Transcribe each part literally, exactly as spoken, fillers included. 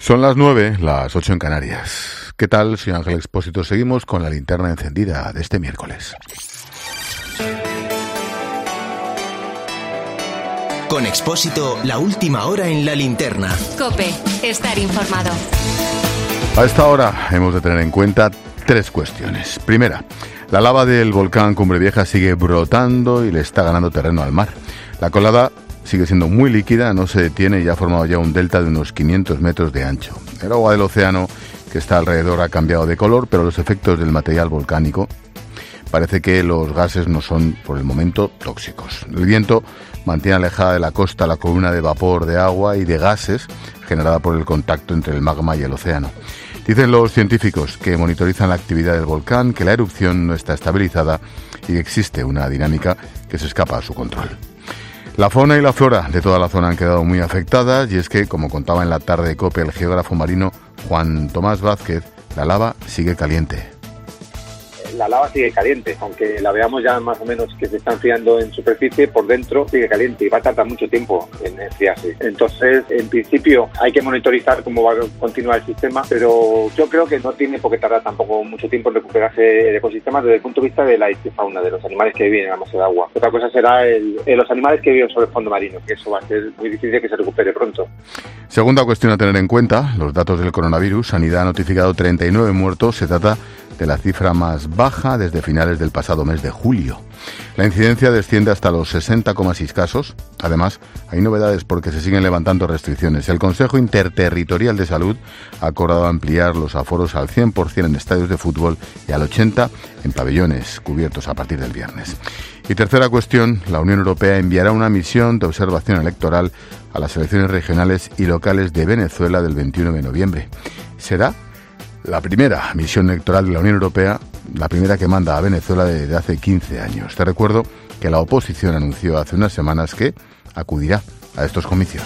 Son las nueve, las ocho en Canarias. ¿Qué tal? Soy Ángel Expósito. Seguimos con la linterna encendida de este miércoles. Con Expósito, la última hora en la linterna. COPE, estar informado. A esta hora hemos de tener en cuenta tres cuestiones. Primera, la lava del volcán Cumbre Vieja sigue brotando y le está ganando terreno al mar. La colada sigue siendo muy líquida, no se detiene y ha formado ya un delta de unos quinientos metros de ancho. El agua del océano que está alrededor ha cambiado de color, pero los efectos del material volcánico parece que los gases no son, por el momento, tóxicos. El viento mantiene alejada de la costa la columna de vapor de agua y de gases generada por el contacto entre el magma y el océano. Dicen los científicos que monitorizan la actividad del volcán que la erupción no está estabilizada y que existe una dinámica que se escapa a su control. La fauna y la flora de toda la zona han quedado muy afectadas y es que, como contaba en la tarde de COPE el geógrafo marino Juan Tomás Vázquez, la lava sigue caliente. La lava sigue caliente, aunque la veamos ya más o menos que se está enfriando en superficie, por dentro sigue caliente y va a tardar mucho tiempo en enfriarse. Entonces, en principio, hay que monitorizar cómo va a continuar el sistema, pero yo creo que no tiene por qué tardar tampoco mucho tiempo en recuperarse el ecosistema desde el punto de vista de la fauna, de los animales que viven en la masa de agua. Otra cosa será el, el, los animales que viven sobre el fondo marino, que eso va a ser muy difícil que se recupere pronto. Segunda cuestión a tener en cuenta, los datos del coronavirus. Sanidad ha notificado treinta y nueve muertos. Se trata de la cifra más baja desde finales del pasado mes de julio. La incidencia desciende hasta los sesenta coma seis casos. Además, hay novedades porque se siguen levantando restricciones. El Consejo Interterritorial de Salud ha acordado ampliar los aforos al cien por ciento en estadios de fútbol y al ochenta por ciento en pabellones cubiertos a partir del viernes. Y tercera cuestión, la Unión Europea enviará una misión de observación electoral a las elecciones regionales y locales de Venezuela del veintiuno de noviembre. Será la primera misión electoral de la Unión Europea, la primera que manda a Venezuela desde hace quince años. Te recuerdo que la oposición anunció hace unas semanas que acudirá a estos comicios.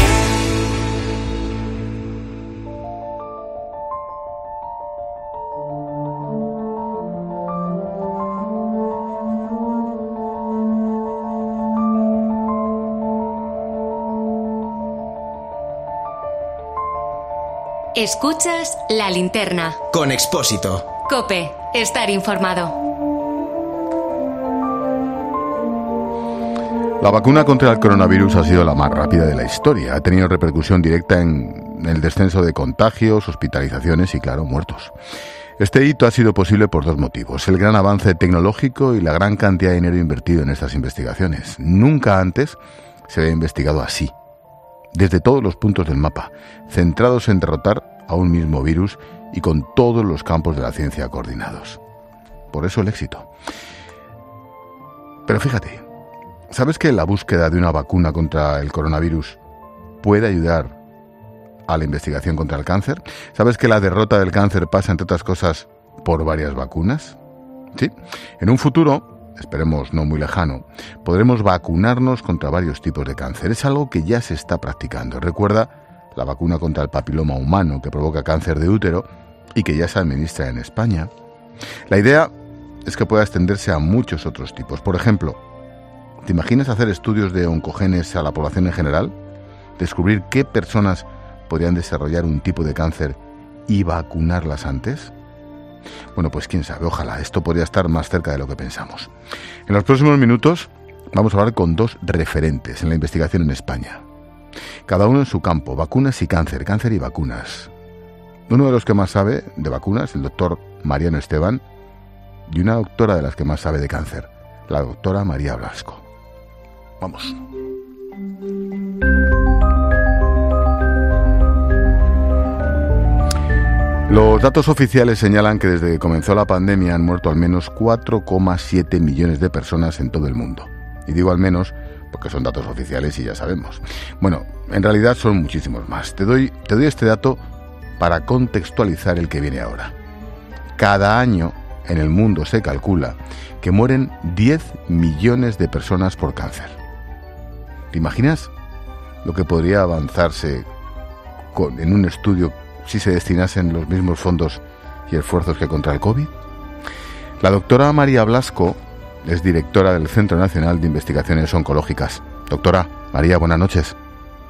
Escuchas la linterna. Con Expósito. COPE, estar informado. La vacuna contra el coronavirus ha sido la más rápida de la historia. Ha tenido repercusión directa en el descenso de contagios, hospitalizaciones y, claro, muertos. Este hito ha sido posible por dos motivos: el gran avance tecnológico y la gran cantidad de dinero invertido en estas investigaciones. Nunca antes se había investigado así, desde todos los puntos del mapa, centrados en derrotar a un mismo virus y con todos los campos de la ciencia coordinados. Por eso el éxito. Pero fíjate, ¿sabes que la búsqueda de una vacuna contra el coronavirus puede ayudar a la investigación contra el cáncer? ¿Sabes que la derrota del cáncer pasa, entre otras cosas, por varias vacunas? Sí, en un futuro, esperemos no muy lejano, podremos vacunarnos contra varios tipos de cáncer. Es algo que ya se está practicando. Recuerda la vacuna contra el papiloma humano que provoca cáncer de útero y que ya se administra en España. La idea es que pueda extenderse a muchos otros tipos. Por ejemplo, ¿te imaginas hacer estudios de oncogenes a la población en general? ¿Descubrir qué personas podrían desarrollar un tipo de cáncer y vacunarlas antes? Bueno, pues quién sabe, ojalá, esto podría estar más cerca de lo que pensamos. En los próximos minutos vamos a hablar con dos referentes en la investigación en España. Cada uno en su campo, vacunas y cáncer, cáncer y vacunas. Uno de los que más sabe de vacunas, el doctor Mariano Esteban, y una doctora de las que más sabe de cáncer, la doctora María Blasco. Vamos. Los datos oficiales señalan que desde que comenzó la pandemia han muerto al menos cuatro coma siete millones de personas en todo el mundo. Y digo al menos porque son datos oficiales y ya sabemos. Bueno, en realidad son muchísimos más. Te doy, te doy este dato para contextualizar el que viene ahora. Cada año en el mundo se calcula que mueren diez millones de personas por cáncer. ¿Te imaginas lo que podría avanzarse con, en un estudio si se destinasen los mismos fondos y esfuerzos que contra el COVID? La doctora María Blasco es directora del Centro Nacional de Investigaciones Oncológicas. Doctora María, buenas noches.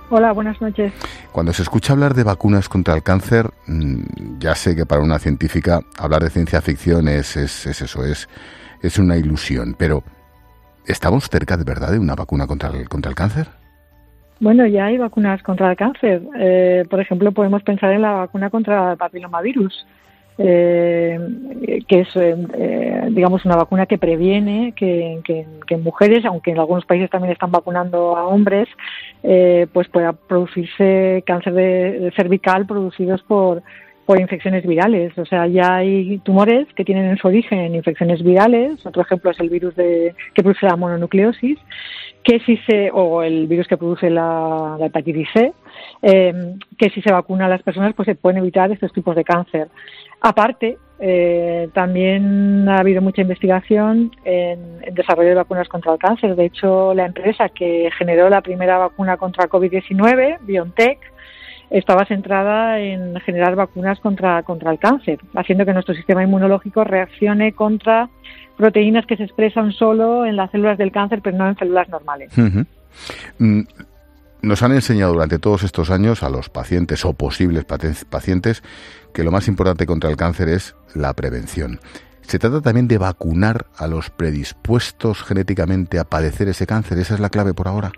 Hola, buenas noches. Cuando se escucha hablar de vacunas contra el cáncer, ya sé que para una científica hablar de ciencia ficción es, es, es eso, es, es una ilusión, pero ¿estamos cerca de verdad de una vacuna contra el, contra el cáncer? Bueno, ya hay vacunas contra el cáncer. Eh, por ejemplo, podemos pensar en la vacuna contra el papilomavirus, eh, que es, eh, digamos, una vacuna que previene que, que, que en mujeres, aunque en algunos países también están vacunando a hombres, eh, pues pueda producirse cáncer de, de cervical producidos por por infecciones virales. O sea, ya hay tumores que tienen en su origen infecciones virales. Otro ejemplo es el virus de, que produce la mononucleosis, que si se, o el virus que produce la, la hepatitis C, eh, que si se vacuna a las personas, pues se pueden evitar estos tipos de cáncer. Aparte, eh, también ha habido mucha investigación en, en desarrollo de vacunas contra el cáncer. De hecho, la empresa que generó la primera vacuna contra COVID diecinueve, BioNTech, estaba centrada en generar vacunas contra, contra el cáncer, haciendo que nuestro sistema inmunológico reaccione contra proteínas que se expresan solo en las células del cáncer, pero no en células normales. Uh-huh. Mm, nos han enseñado durante todos estos años a los pacientes o posibles pacientes que lo más importante contra el cáncer es la prevención. ¿Se trata también de vacunar a los predispuestos genéticamente a padecer ese cáncer? ¿Esa es la clave por ahora?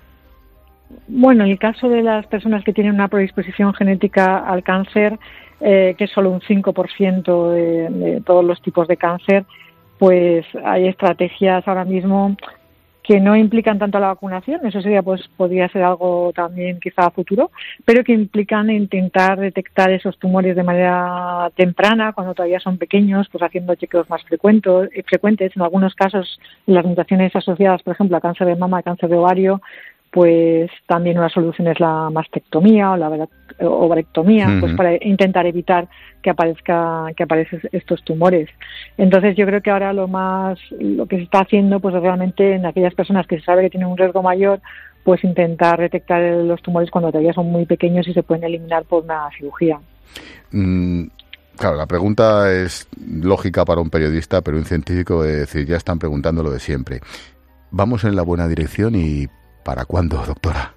Bueno, en el caso de las personas que tienen una predisposición genética al cáncer, eh, que es solo un cinco por ciento de, de todos los tipos de cáncer, pues hay estrategias ahora mismo que no implican tanto la vacunación, eso sería, pues podría ser algo también quizá a futuro, pero que implican intentar detectar esos tumores de manera temprana, cuando todavía son pequeños, pues haciendo chequeos más frecuentes, frecuentes. En algunos casos, las mutaciones asociadas, por ejemplo, a cáncer de mama, a cáncer de ovario, pues también una solución es la mastectomía o la ovarectomía, uh-huh. pues para intentar evitar que aparezca que aparezcan estos tumores. Entonces yo creo que ahora lo más lo que se está haciendo pues realmente en aquellas personas que se sabe que tienen un riesgo mayor, pues intentar detectar los tumores cuando todavía son muy pequeños y se pueden eliminar por una cirugía. Mm. Claro, la pregunta es lógica para un periodista, pero un científico es decir, ya están preguntando lo de siempre. ¿Vamos en la buena dirección y para cuándo, doctora?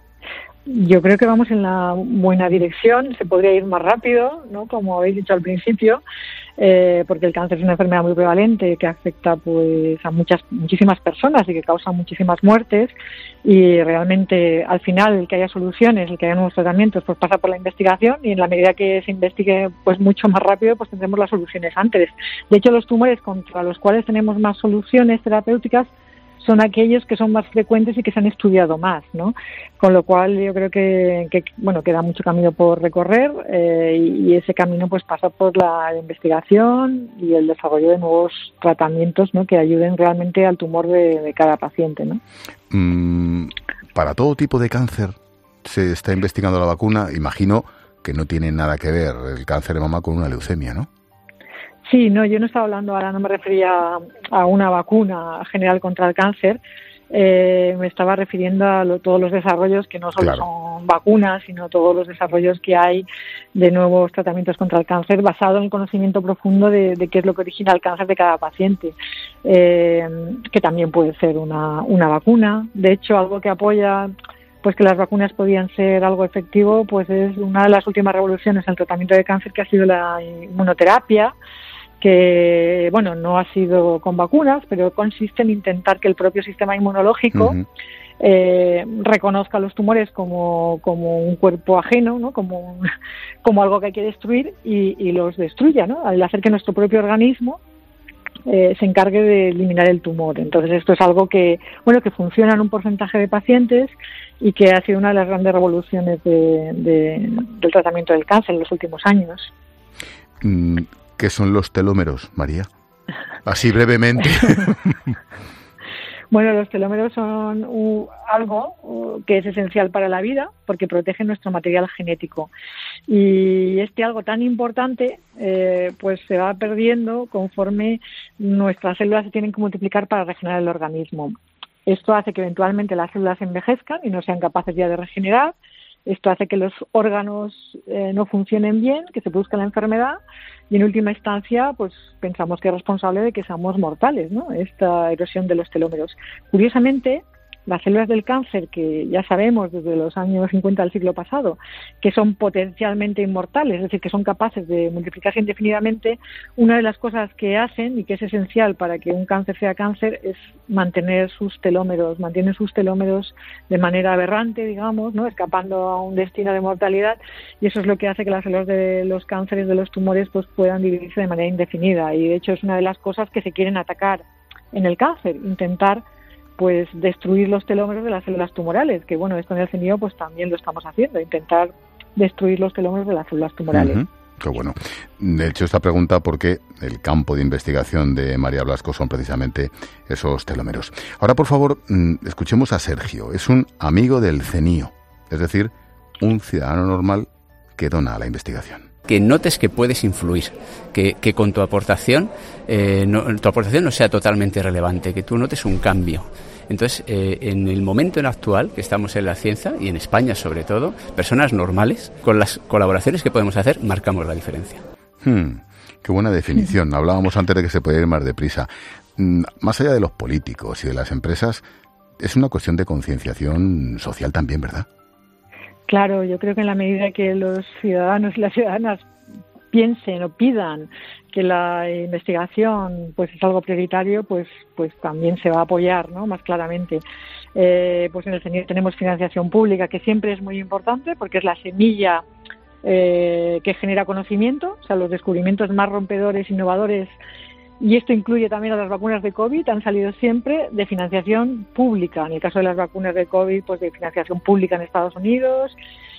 Yo creo que vamos en la buena dirección. Se podría ir más rápido, ¿no? Como habéis dicho al principio, eh, porque el cáncer es una enfermedad muy prevalente que afecta pues a muchas muchísimas personas y que causa muchísimas muertes. Y realmente, al final, el que haya soluciones, el que haya nuevos tratamientos, pues pasa por la investigación y en la medida que se investigue pues mucho más rápido, pues tendremos las soluciones antes. De hecho, los tumores contra los cuales tenemos más soluciones terapéuticas son aquellos que son más frecuentes y que se han estudiado más, ¿no? Con lo cual yo creo que, que bueno, queda mucho camino por recorrer eh, y, y ese camino pues pasa por la investigación y el desarrollo de nuevos tratamientos, ¿no? Que ayuden realmente al tumor de, de cada paciente, ¿no? Mm, para todo tipo de cáncer se está investigando la vacuna. Imagino que no tiene nada que ver el cáncer de mama con una leucemia, ¿no? Sí, no, yo no estaba hablando ahora, no me refería a una vacuna general contra el cáncer, eh, me estaba refiriendo a lo, todos los desarrollos que no solo claro. son vacunas, sino todos los desarrollos que hay de nuevos tratamientos contra el cáncer basado en el conocimiento profundo de, de qué es lo que origina el cáncer de cada paciente, eh, que también puede ser una, una vacuna. De hecho, algo que apoya pues que las vacunas podían ser algo efectivo, pues es una de las últimas revoluciones en el tratamiento de cáncer que ha sido la inmunoterapia, que, bueno, no ha sido con vacunas, pero consiste en intentar que el propio sistema inmunológico uh-huh. eh, reconozca los tumores como, como un cuerpo ajeno, ¿no? Como, un, como algo que hay que destruir y, y los destruya, ¿no? Al hacer que nuestro propio organismo eh, se encargue de eliminar el tumor. Entonces esto es algo que, bueno, que funciona en un porcentaje de pacientes y que ha sido una de las grandes revoluciones de, de, del tratamiento del cáncer en los últimos años. Mm. ¿Qué son los telómeros, María? Así brevemente. Bueno, los telómeros son uh, algo uh, que es esencial para la vida porque protegen nuestro material genético. Y este algo tan importante eh, pues se va perdiendo conforme nuestras células se tienen que multiplicar para regenerar el organismo. Esto hace que eventualmente las células envejezcan y no sean capaces ya de regenerar. Esto hace que los órganos eh, no funcionen bien, que se produzca la enfermedad y en última instancia pues pensamos que es responsable de que seamos mortales, ¿no? Esta erosión de los telómeros. Curiosamente, las células del cáncer, que ya sabemos desde los años cincuenta del siglo pasado, que son potencialmente inmortales, es decir, que son capaces de multiplicarse indefinidamente, una de las cosas que hacen y que es esencial para que un cáncer sea cáncer es mantener sus telómeros, mantienen sus telómeros de manera aberrante, digamos, ¿no? Escapando a un destino de mortalidad, y eso es lo que hace que las células de los cánceres, de los tumores, pues puedan dividirse de manera indefinida, y de hecho es una de las cosas que se quieren atacar en el cáncer, intentar pues destruir los telómeros de las células tumorales, que bueno, esto en el CENIO pues también lo estamos haciendo, intentar destruir los telómeros de las células tumorales. Uh-huh. Qué bueno. De hecho, esta pregunta porque el campo de investigación de María Blasco son precisamente esos telómeros. Ahora, por favor, escuchemos a Sergio. Es un amigo del CENIO, es decir, un ciudadano normal que dona a la investigación. Que notes que puedes influir, que, que con tu aportación, eh, no, tu aportación no sea totalmente relevante, que tú notes un cambio. Entonces, eh, en el momento en actual que estamos en la ciencia, y en España sobre todo, personas normales, con las colaboraciones que podemos hacer, marcamos la diferencia. Hmm, qué buena definición. Hablábamos antes de que se podía ir más deprisa. Más allá de los políticos y de las empresas, es una cuestión de concienciación social también, ¿verdad? Claro, yo creo que en la medida que los ciudadanos y las ciudadanas piensen o pidan que la investigación pues es algo prioritario, pues pues también se va a apoyar, ¿no? Más claramente. Eh, pues en el CENIO tenemos financiación pública, que siempre es muy importante porque es la semilla eh, que genera conocimiento, o sea, los descubrimientos más rompedores, innovadores, y esto incluye también a las vacunas de COVID, han salido siempre de financiación pública. En el caso de las vacunas de COVID, pues de financiación pública en Estados Unidos,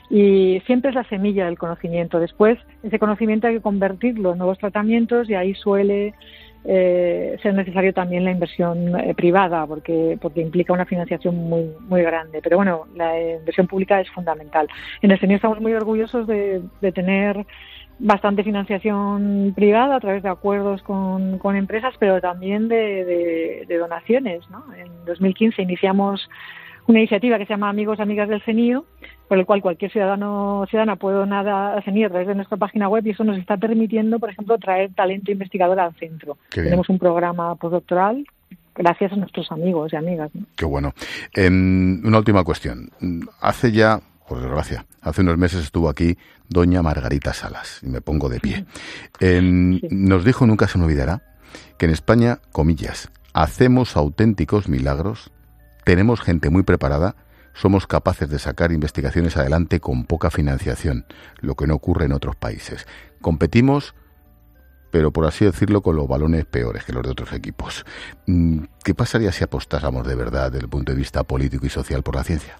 y siempre es la semilla del conocimiento. Después, ese conocimiento hay que convertirlo en nuevos tratamientos, y ahí suele eh, ser necesario también la inversión eh, privada, porque porque implica una financiación muy muy grande. Pero bueno, la inversión pública es fundamental. En el CENIO estamos muy orgullosos de, de tener bastante financiación privada a través de acuerdos con, con empresas, pero también de, de, de donaciones, ¿no? En dos mil quince iniciamos una iniciativa que se llama Amigos, Amigas del CENIO, por el cual cualquier ciudadano ciudadana puede donar al CENIO a través de nuestra página web, y eso nos está permitiendo, por ejemplo, traer talento investigador al centro. Tenemos un programa postdoctoral gracias a nuestros amigos y amigas, ¿no? Qué bueno. Eh, una última cuestión. Hace ya, por desgracia, hace unos meses estuvo aquí doña Margarita Salas, y me pongo de pie. Eh, sí. Nos dijo, nunca se me olvidará, que en España, comillas, hacemos auténticos milagros, tenemos gente muy preparada, somos capaces de sacar investigaciones adelante con poca financiación, lo que no ocurre en otros países. Competimos, pero por así decirlo, con los balones peores que los de otros equipos. ¿Qué pasaría si apostásemos de verdad desde el punto de vista político y social por la ciencia?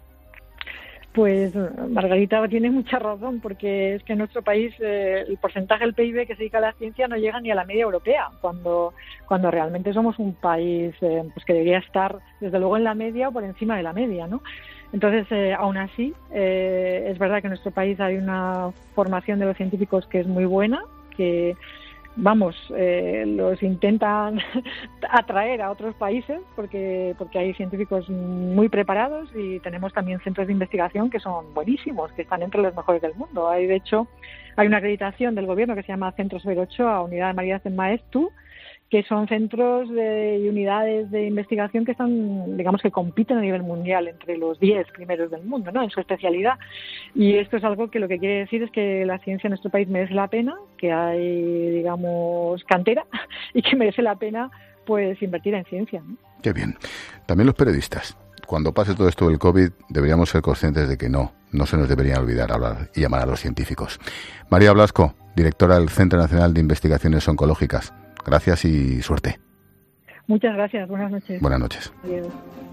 Pues Margarita tiene mucha razón, porque es que en nuestro país eh, el porcentaje del P I B que se dedica a la ciencia no llega ni a la media europea, cuando cuando realmente somos un país eh, pues que debería estar desde luego en la media o por encima de la media, ¿no? Entonces, eh, aún así, eh, es verdad que en nuestro país hay una formación de los científicos que es muy buena, que vamos, eh, los intentan atraer a otros países porque porque hay científicos muy preparados, y tenemos también centros de investigación que son buenísimos, que están entre los mejores del mundo. Hay, de hecho, hay una acreditación del gobierno que se llama Centro Severo Ochoa, Unidad de María en Maestu, que son centros de, y unidades de investigación que están, digamos, que compiten a nivel mundial entre los diez primeros del mundo, ¿no?, en su especialidad. Y esto es algo que lo que quiere decir es que la ciencia en nuestro país merece la pena, que hay, digamos, cantera, y que merece la pena, pues, invertir en ciencia, ¿no? Qué bien. También los periodistas. Cuando pase todo esto del COVID, deberíamos ser conscientes de que no, no se nos debería olvidar hablar y llamar a los científicos. María Blasco, directora del Centro Nacional de Investigaciones Oncológicas. Gracias y suerte. Muchas gracias. Buenas noches. Buenas noches. Adiós.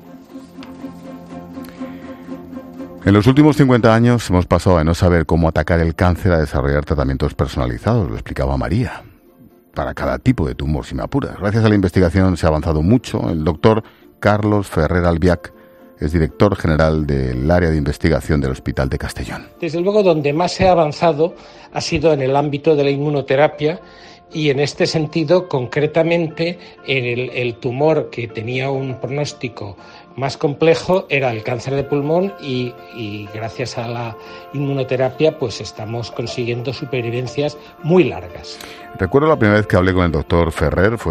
En los últimos cincuenta años hemos pasado de no saber cómo atacar el cáncer a desarrollar tratamientos personalizados, lo explicaba María, para cada tipo de tumor, si me apuras. Gracias a la investigación se ha avanzado mucho. El doctor Carlos Ferrer Albiach es director general del área de investigación del Hospital de Castellón. Desde luego, donde más se ha avanzado ha sido en el ámbito de la inmunoterapia, y en este sentido, concretamente, el, el tumor que tenía un pronóstico más complejo era el cáncer de pulmón, y, y gracias a la inmunoterapia pues estamos consiguiendo supervivencias muy largas. Recuerdo la primera vez que hablé con el doctor Ferrer, fue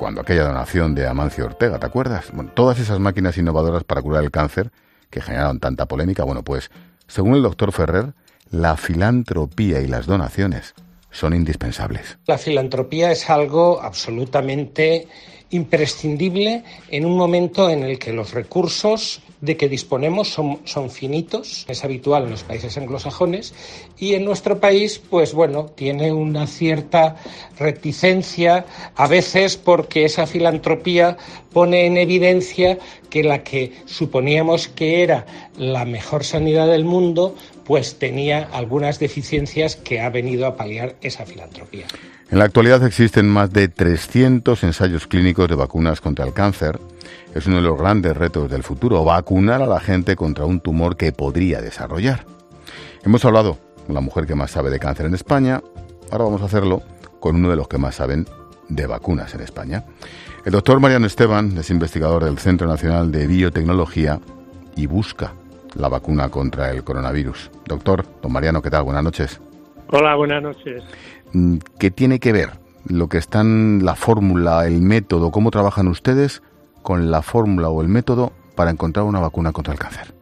cuando aquella donación de Amancio Ortega, ¿te acuerdas? Bueno, todas esas máquinas innovadoras para curar el cáncer que generaron tanta polémica, bueno, pues, según el doctor Ferrer, la filantropía y las donaciones son indispensables. La filantropía es algo absolutamente imprescindible en un momento en el que los recursos de que disponemos son, son finitos. Es habitual en los países anglosajones y en nuestro país, pues bueno, tiene una cierta reticencia, a veces porque esa filantropía pone en evidencia que la que suponíamos que era la mejor sanidad del mundo, pues tenía algunas deficiencias que ha venido a paliar esa filantropía. En la actualidad existen más de trescientos ensayos clínicos de vacunas contra el cáncer. Es uno de los grandes retos del futuro, vacunar a la gente contra un tumor que podría desarrollar. Hemos hablado con la mujer que más sabe de cáncer en España, ahora vamos a hacerlo con uno de los que más saben de vacunas en España. El doctor Mariano Esteban es investigador del Centro Nacional de Biotecnología y busca la vacuna contra el coronavirus. Doctor, don Mariano, ¿qué tal? Buenas noches. Hola, buenas noches. ¿Qué tiene que ver lo que está en la fórmula, el método, cómo trabajan ustedes con la fórmula o el método para encontrar una vacuna contra el cáncer?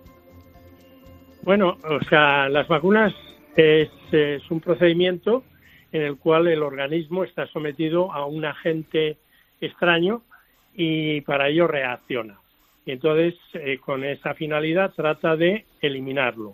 Bueno, o sea, las vacunas es, es un procedimiento en el cual el organismo está sometido a un agente extraño y para ello reacciona. Y entonces, eh, con esa finalidad, trata de eliminarlo.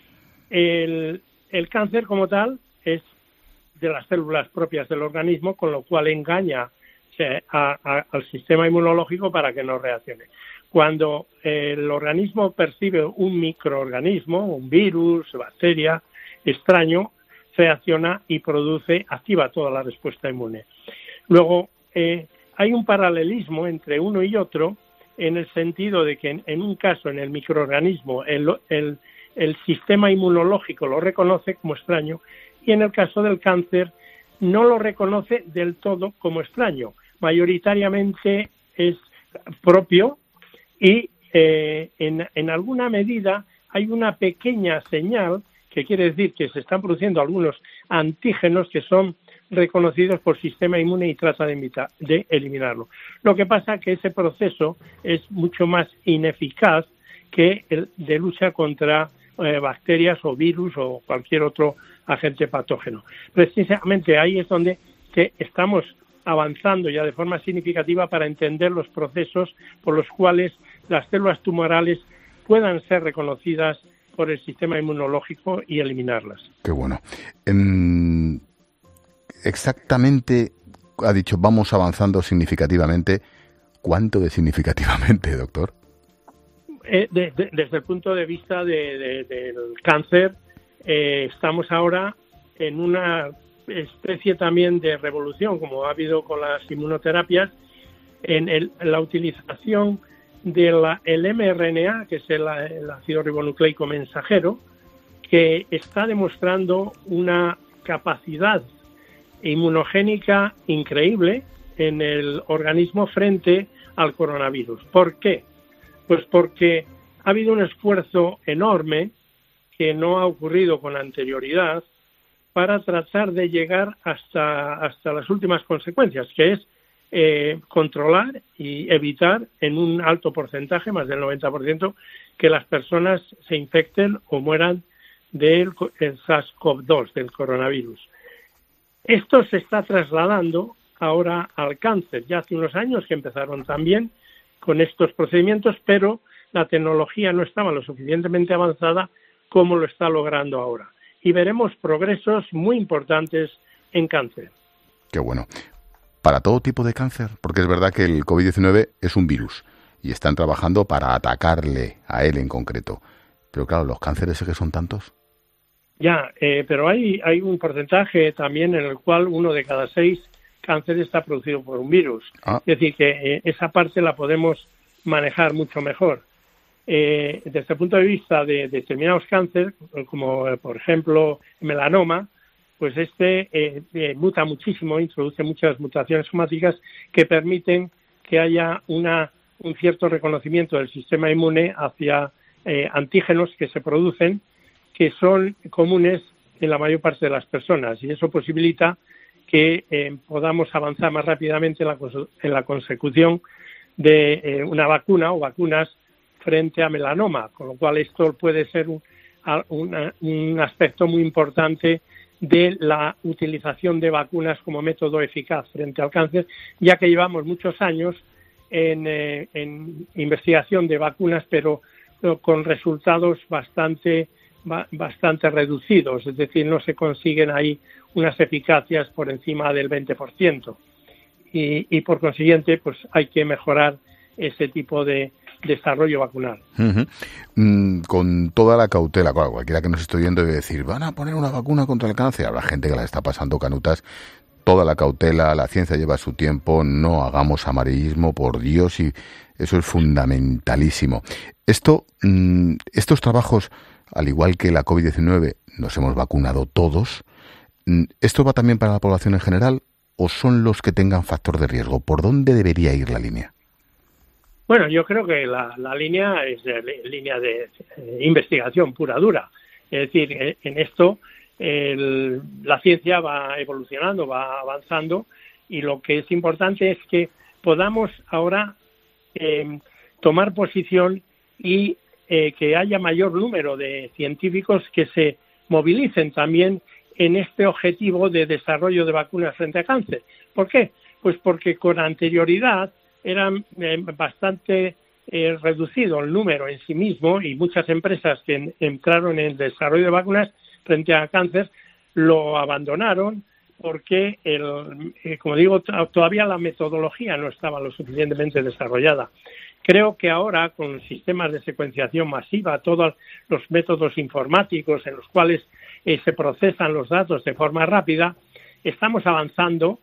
El, el cáncer como tal es de las células propias del organismo, con lo cual engaña a, a, al sistema inmunológico para que no reaccione. Cuando el organismo percibe un microorganismo, un virus, bacteria extraño, reacciona y produce, activa toda la respuesta inmune. Luego, eh, hay un paralelismo entre uno y otro, en el sentido de que en, en un caso, en el microorganismo, el, el, el sistema inmunológico lo reconoce como extraño, y en el caso del cáncer no lo reconoce del todo como extraño. Mayoritariamente es propio y eh, en, en alguna medida hay una pequeña señal que quiere decir que se están produciendo algunos antígenos que son reconocidos por sistema inmune y trata de, invitar, de eliminarlo. Lo que pasa es que ese proceso es mucho más ineficaz que el de lucha contra eh, bacterias o virus o cualquier otro agente patógeno. Precisamente ahí es donde que estamos avanzando ya de forma significativa para entender los procesos por los cuales las células tumorales puedan ser reconocidas por el sistema inmunológico y eliminarlas. Qué bueno. En... Exactamente, ha dicho, vamos avanzando significativamente. ¿Cuánto de significativamente, doctor? Eh, de, de, desde el punto de vista de, de, del cáncer, eh, estamos ahora en una especie también de revolución, como ha habido con las inmunoterapias, en, el, en la utilización del eme erre ene a, que es el, el ácido ribonucleico mensajero, que está demostrando una capacidad inmunogénica increíble en el organismo frente al coronavirus. ¿Por qué? Pues porque ha habido un esfuerzo enorme que no ha ocurrido con anterioridad para tratar de llegar hasta, hasta las últimas consecuencias, que es eh, controlar y evitar en un alto porcentaje, más del noventa por ciento, que las personas se infecten o mueran del SARS-CoV dos, del coronavirus. Esto se está trasladando ahora al cáncer. Ya hace unos años que empezaron también con estos procedimientos, pero la tecnología no estaba lo suficientemente avanzada como lo está logrando ahora. Y veremos progresos muy importantes en cáncer. Qué bueno. Para todo tipo de cáncer, porque es verdad que el covid diecinueve es un virus y están trabajando para atacarle a él en concreto. Pero claro, los cánceres que son tantos. Ya, eh, pero hay, hay un porcentaje también en el cual uno de cada seis cánceres está producido por un virus. Ah. Es decir, que eh, esa parte la podemos manejar mucho mejor. Eh, desde el punto de vista de, de determinados cánceres, como eh, por ejemplo el melanoma, pues este eh, eh, muta muchísimo, introduce muchas mutaciones somáticas que permiten que haya una, un cierto reconocimiento del sistema inmune hacia eh, antígenos que se producen, que son comunes en la mayor parte de las personas, y eso posibilita que que eh, podamos avanzar más rápidamente en la, en la consecución de eh, una vacuna o vacunas frente a melanoma, con lo cual esto puede ser un, un, un aspecto muy importante de la utilización de vacunas como método eficaz frente al cáncer, ya que llevamos muchos años en, eh, en investigación de vacunas, pero, pero con resultados bastante bastante reducidos, es decir, no se consiguen ahí unas eficacias por encima del veinte por ciento y, y por consiguiente pues hay que mejorar ese tipo de desarrollo vacunal. Uh-huh. Mm, con toda la cautela, claro, cualquiera que nos esté viendo debe decir, van a poner una vacuna contra el cáncer, habrá gente que la está pasando canutas, toda la cautela, la ciencia lleva su tiempo, no hagamos amarillismo, por Dios, y eso es fundamentalísimo. Esto, mm, estos trabajos, al igual que la COVID diecinueve, nos hemos vacunado todos. ¿Esto va también para la población en general o son los que tengan factor de riesgo? ¿Por dónde debería ir la línea? Bueno, yo creo que la, la línea es de, línea de eh, investigación pura dura. Es decir, eh, en esto el, la ciencia va evolucionando, va avanzando y lo que es importante es que podamos ahora eh, tomar posición y Eh, que haya mayor número de científicos que se movilicen también en este objetivo de desarrollo de vacunas frente a cáncer. ¿Por qué? Pues porque con anterioridad era eh, bastante eh, reducido el número en sí mismo y muchas empresas que en, entraron en el desarrollo de vacunas frente a cáncer lo abandonaron porque, el, eh, como digo, t- todavía la metodología no estaba lo suficientemente desarrollada. Creo que ahora, con sistemas de secuenciación masiva, todos los métodos informáticos en los cuales eh, se procesan los datos de forma rápida, estamos avanzando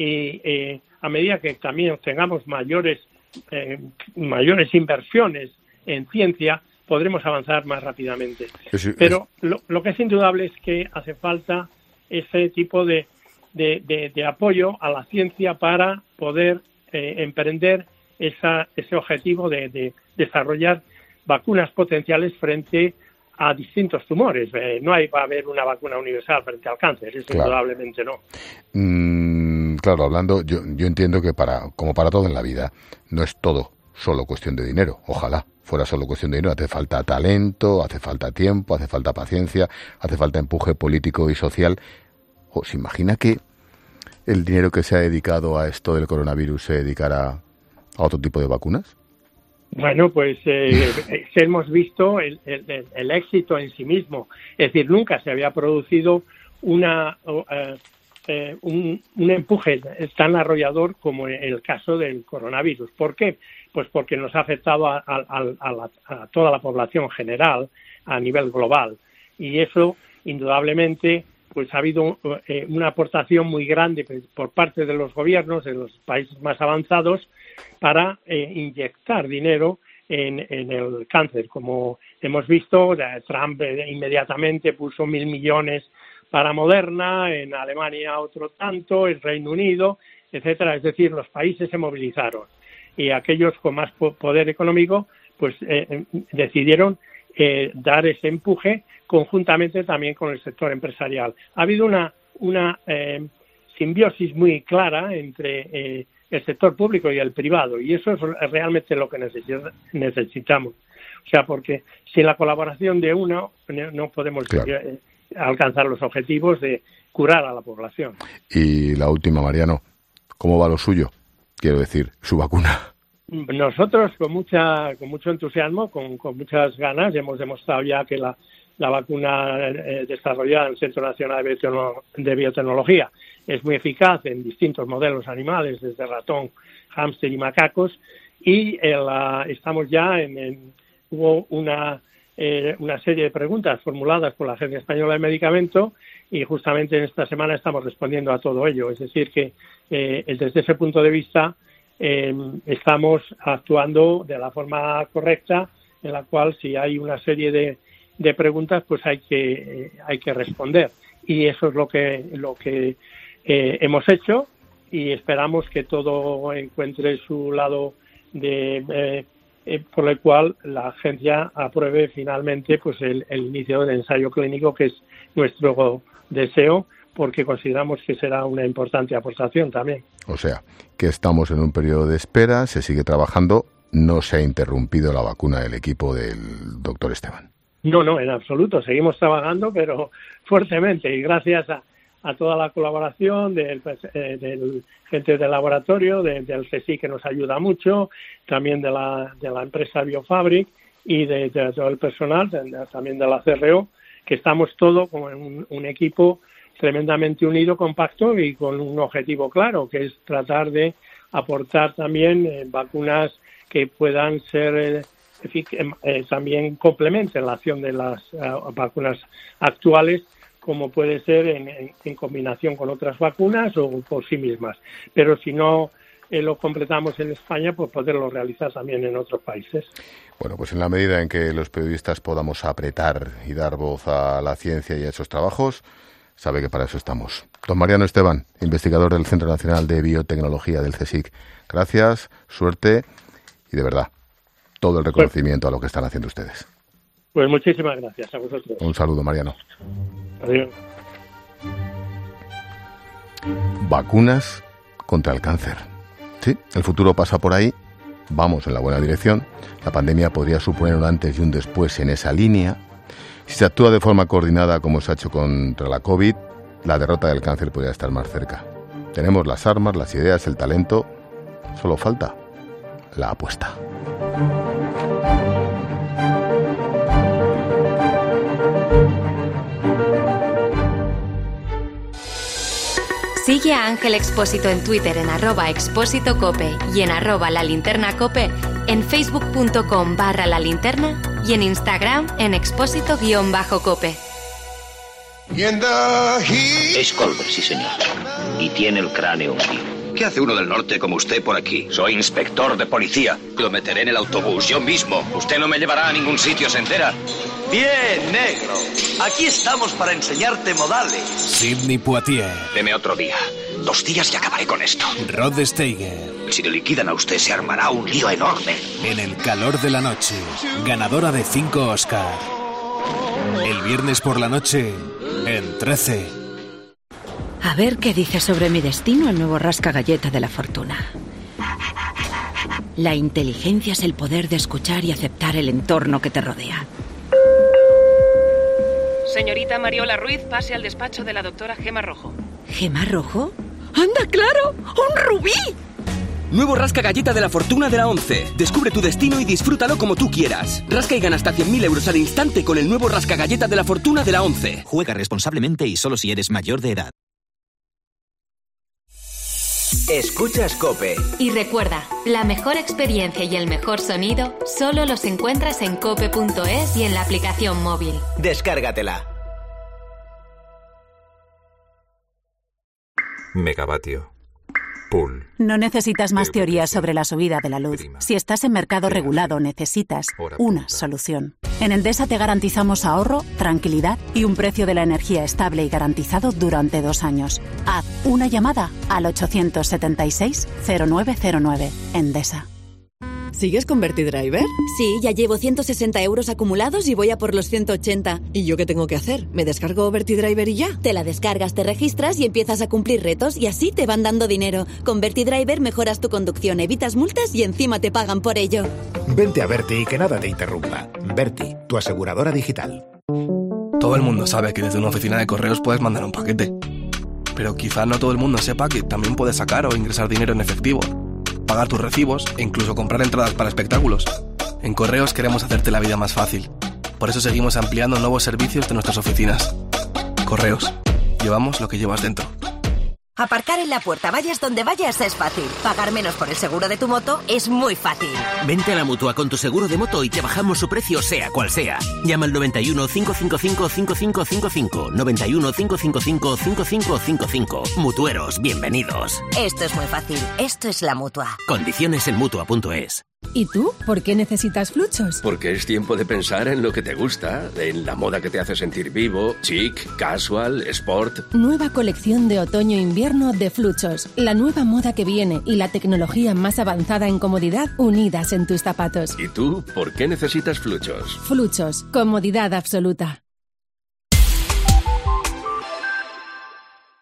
y eh, a medida que también tengamos mayores, eh, mayores inversiones en ciencia, podremos avanzar más rápidamente. Es, es... Pero lo, lo que es indudable es que hace falta ese tipo de, de, de, de apoyo a la ciencia para poder eh, emprender Esa, ese objetivo de, de desarrollar vacunas potenciales frente a distintos tumores. Eh, no hay, va a haber una vacuna universal frente al cáncer, eso claro. Indudablemente no. Mm, claro, hablando, yo, yo entiendo que para, como para todo en la vida, no es todo solo cuestión de dinero. Ojalá fuera solo cuestión de dinero. Hace falta talento, hace falta tiempo, hace falta paciencia, hace falta empuje político y social. ¿O se imagina que el dinero que se ha dedicado a esto del coronavirus se dedicará a otro tipo de vacunas? Bueno, pues eh, hemos visto el, el, el éxito en sí mismo. Es decir, nunca se había producido una uh, eh, un, un empuje tan arrollador como en el caso del coronavirus. ¿Por qué? Pues porque nos ha afectado a, a, a, la, a toda la población general a nivel global. Y eso, indudablemente, pues ha habido eh, una aportación muy grande por parte de los gobiernos de los países más avanzados para eh, inyectar dinero en, en el cáncer. Como hemos visto, Trump eh, inmediatamente puso mil millones para Moderna, en Alemania otro tanto, el Reino Unido, etcétera. Es decir, los países se movilizaron y aquellos con más poder económico pues eh, decidieron eh, dar ese empuje conjuntamente también con el sector empresarial. Ha habido una, una eh, simbiosis muy clara entre eh, el sector público y el privado, y eso es realmente lo que necesitamos. O sea, porque sin la colaboración de uno no podemos claro. eh, alcanzar los objetivos de curar a la población. Y la última, Mariano, ¿cómo va lo suyo? Quiero decir, su vacuna. Nosotros con mucha, con mucho entusiasmo, con, con muchas ganas, hemos demostrado ya que la, la vacuna eh, desarrollada en el Centro Nacional de, Biotecno- de Biotecnología es muy eficaz en distintos modelos animales, desde ratón, hámster y macacos, y eh, la, estamos ya en, en hubo una eh, una serie de preguntas formuladas por la Agencia Española de Medicamento y justamente en esta semana estamos respondiendo a todo ello. Es decir que eh, desde ese punto de vista eh, estamos actuando de la forma correcta, en la cual si hay una serie de, de preguntas pues hay que eh, hay que responder, y eso es lo que lo que eh, hemos hecho, y esperamos que todo encuentre su lado de eh, eh, por el cual la agencia apruebe finalmente pues el, el inicio del ensayo clínico, que es nuestro deseo, porque consideramos que será una importante aportación también. O sea, que estamos en un periodo de espera, se sigue trabajando, no se ha interrumpido la vacuna del equipo del doctor Esteban. No, no, en absoluto, seguimos trabajando, pero fuertemente, y gracias a, a toda la colaboración del, eh, del gente del laboratorio, de, del C S I C que nos ayuda mucho, también de la, de la empresa Biofabric y de, de todo el personal, de, de, también de la C R O, que estamos todos como un, un equipo tremendamente unido, compacto y con un objetivo claro, que es tratar de aportar también eh, vacunas que puedan ser eh, efic- eh, también complementen la acción de las uh, vacunas actuales, como puede ser en, en, en combinación con otras vacunas o por sí mismas. Pero si no eh, lo completamos en España, pues poderlo realizar también en otros países. Bueno, pues en la medida en que los periodistas podamos apretar y dar voz a la ciencia y a esos trabajos, sabe que para eso estamos. Don Mariano Esteban, investigador del Centro Nacional de Biotecnología del C S I C. Gracias, suerte y de verdad, todo el reconocimiento a lo que están haciendo ustedes. Pues muchísimas gracias a vosotros. Un saludo, Mariano. Adiós. Vacunas contra el cáncer. Sí, el futuro pasa por ahí. Vamos en la buena dirección. La pandemia podría suponer un antes y un después en esa línea. Si se actúa de forma coordinada como se ha hecho contra la COVID, la derrota del cáncer podría estar más cerca. Tenemos las armas, las ideas, el talento. Solo falta la apuesta. Sigue a Ángel Expósito en Twitter en arroba expósito cope y en arroba la linterna cope, en facebook.com barra la linterna y en Instagram en expósito guión bajo cope. Es Colbert, sí señor. Y tiene el cráneo hundido. ¿Qué hace uno del norte como usted por aquí? Soy inspector de policía. Lo meteré en el autobús, yo mismo. Usted no me llevará a ningún sitio, ¿se entera? Bien, negro. Aquí estamos para enseñarte modales. Sidney Poitier. Deme otro día. Dos días y acabaré con esto. Rod Steiger. Si le liquidan a usted se armará un lío enorme. En el calor de la noche. Ganadora de cinco Oscar. El viernes por la noche, en trece. A ver qué dice sobre mi destino el nuevo rasca galleta de la fortuna. La inteligencia es el poder de escuchar y aceptar el entorno que te rodea. Señorita Mariola Ruiz, pase al despacho de la doctora Gemma Rojo. ¿Gemma Rojo? ¡Anda, claro! ¡Un rubí! Nuevo rasca galleta de la fortuna de la once. Descubre tu destino y disfrútalo como tú quieras. Rasca y gana hasta cien mil euros al instante con el nuevo rasca galleta de la fortuna de la once. Juega responsablemente y solo si eres mayor de edad. Escuchas COPE. Y recuerda, la mejor experiencia y el mejor sonido solo los encuentras en cope punto es y en la aplicación móvil. Descárgatela. Megavatio. Pool. No necesitas más teorías sobre la subida de la luz. Si estás en mercado regulado, necesitas una solución. En Endesa te garantizamos ahorro, tranquilidad y un precio de la energía estable y garantizado durante dos años. Haz una llamada al ochocientos setenta y seis cero nueve cero nueve. Endesa. ¿Sigues con VertiDriver? Sí, ya llevo ciento sesenta euros acumulados y voy a por los ciento ochenta. ¿Y yo qué tengo que hacer? ¿Me descargo VertiDriver y ya? Te la descargas, te registras y empiezas a cumplir retos y así te van dando dinero. Con VertiDriver mejoras tu conducción, evitas multas y encima te pagan por ello. Vente a Verti y que nada te interrumpa. Verti, tu aseguradora digital. Todo el mundo sabe que desde una oficina de correos puedes mandar un paquete. Pero quizá no todo el mundo sepa que también puedes sacar o ingresar dinero en efectivo, pagar tus recibos e incluso comprar entradas para espectáculos. En Correos queremos hacerte la vida más fácil. Por eso seguimos ampliando nuevos servicios de nuestras oficinas. Correos. Llevamos lo que llevas dentro. Aparcar en la puerta, vayas donde vayas, es fácil. Pagar menos por el seguro de tu moto es muy fácil. Vente a la Mutua con tu seguro de moto y te bajamos su precio sea cual sea. Llama al noventa y uno, cinco cinco cinco, cinco cinco cinco cinco. noventa y uno, cinco cinco cinco, cinco cinco cinco cinco. Mutueros, bienvenidos. Esto es muy fácil. Esto es la Mutua. Condiciones en Mutua punto es. ¿Y tú? ¿Por qué necesitas Fluchos? Porque es tiempo de pensar en lo que te gusta, en la moda que te hace sentir vivo, chic, casual, sport. Nueva colección de otoño-invierno de Fluchos. La nueva moda que viene y la tecnología más avanzada en comodidad unidas en tus zapatos. ¿Y tú? ¿Por qué necesitas Fluchos? Fluchos. Comodidad absoluta.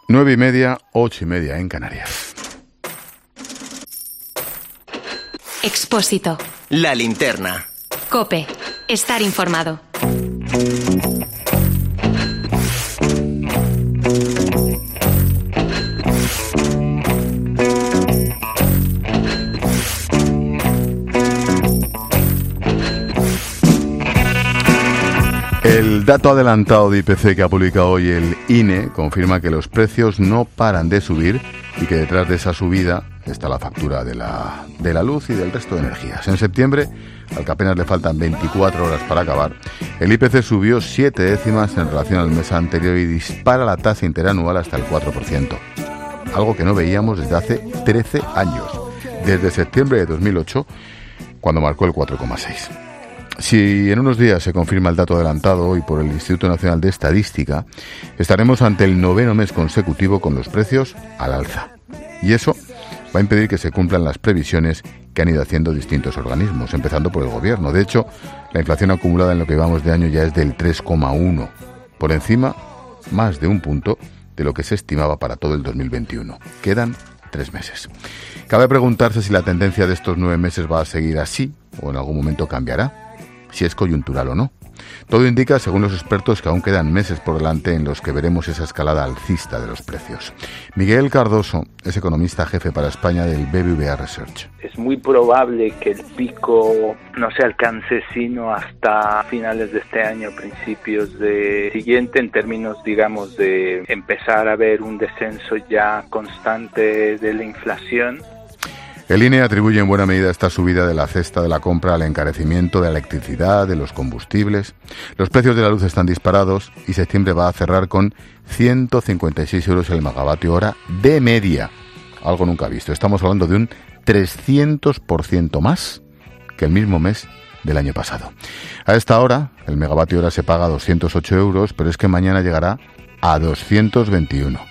Nueve y media, ocho y media en Canarias. Expósito. La linterna. COPE. Estar informado. El dato adelantado de I P C que ha publicado hoy el I N E confirma que los precios no paran de subir y que detrás de esa subida está la factura de la, de la luz y del resto de energías. En septiembre, al que apenas le faltan veinticuatro horas para acabar, el I P C subió siete décimas en relación al mes anterior y dispara la tasa interanual hasta el cuatro por ciento. Algo que no veíamos desde hace trece años, desde septiembre de dos mil ocho, cuando marcó el cuatro coma seis por ciento. Si en unos días se confirma el dato adelantado hoy por el Instituto Nacional de Estadística, estaremos ante el noveno mes consecutivo con los precios al alza. Y eso va a impedir que se cumplan las previsiones que han ido haciendo distintos organismos, empezando por el Gobierno. De hecho, la inflación acumulada en lo que llevamos de año ya es del tres coma uno, por encima más de un punto de lo que se estimaba para todo el dos mil veintiuno. Quedan tres meses. Cabe preguntarse si la tendencia de estos nueve meses va a seguir así o en algún momento cambiará, si es coyuntural o no. Todo indica, según los expertos, que aún quedan meses por delante en los que veremos esa escalada alcista de los precios. Miguel Cardoso es economista jefe para España del B B V A Research. Es muy probable que el pico no se alcance sino hasta finales de este año, principios de siguiente, en términos, digamos, de empezar a ver un descenso ya constante de la inflación. El I N E atribuye en buena medida esta subida de la cesta de la compra al encarecimiento de la electricidad, de los combustibles. Los precios de la luz están disparados y septiembre va a cerrar con ciento cincuenta y seis euros el megavatio hora de media. Algo nunca visto. Estamos hablando de un trescientos por ciento más que el mismo mes del año pasado. A esta hora, el megavatio hora se paga doscientos ocho euros, pero es que mañana llegará a doscientos veintiuno.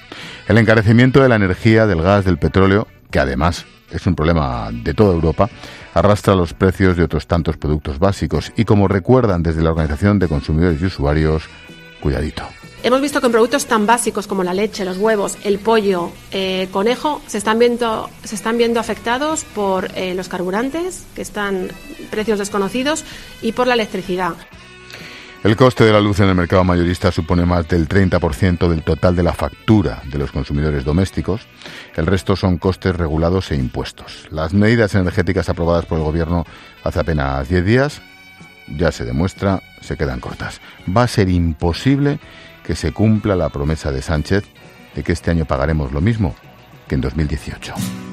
El encarecimiento de la energía, del gas, del petróleo, que además es un problema de toda Europa, arrastra los precios de otros tantos productos básicos y, como recuerdan desde la Organización de Consumidores y Usuarios, cuidadito. Hemos visto que en productos tan básicos como la leche, los huevos, el pollo, eh, conejo, se están viendo, se están viendo afectados por eh, los carburantes, que están precios desconocidos, y por la electricidad. El coste de la luz en el mercado mayorista supone más del treinta por ciento del total de la factura de los consumidores domésticos. El resto son costes regulados e impuestos. Las medidas energéticas aprobadas por el Gobierno hace apenas diez días, ya se demuestra, se quedan cortas. Va a ser imposible que se cumpla la promesa de Sánchez de que este año pagaremos lo mismo que en dos mil dieciocho.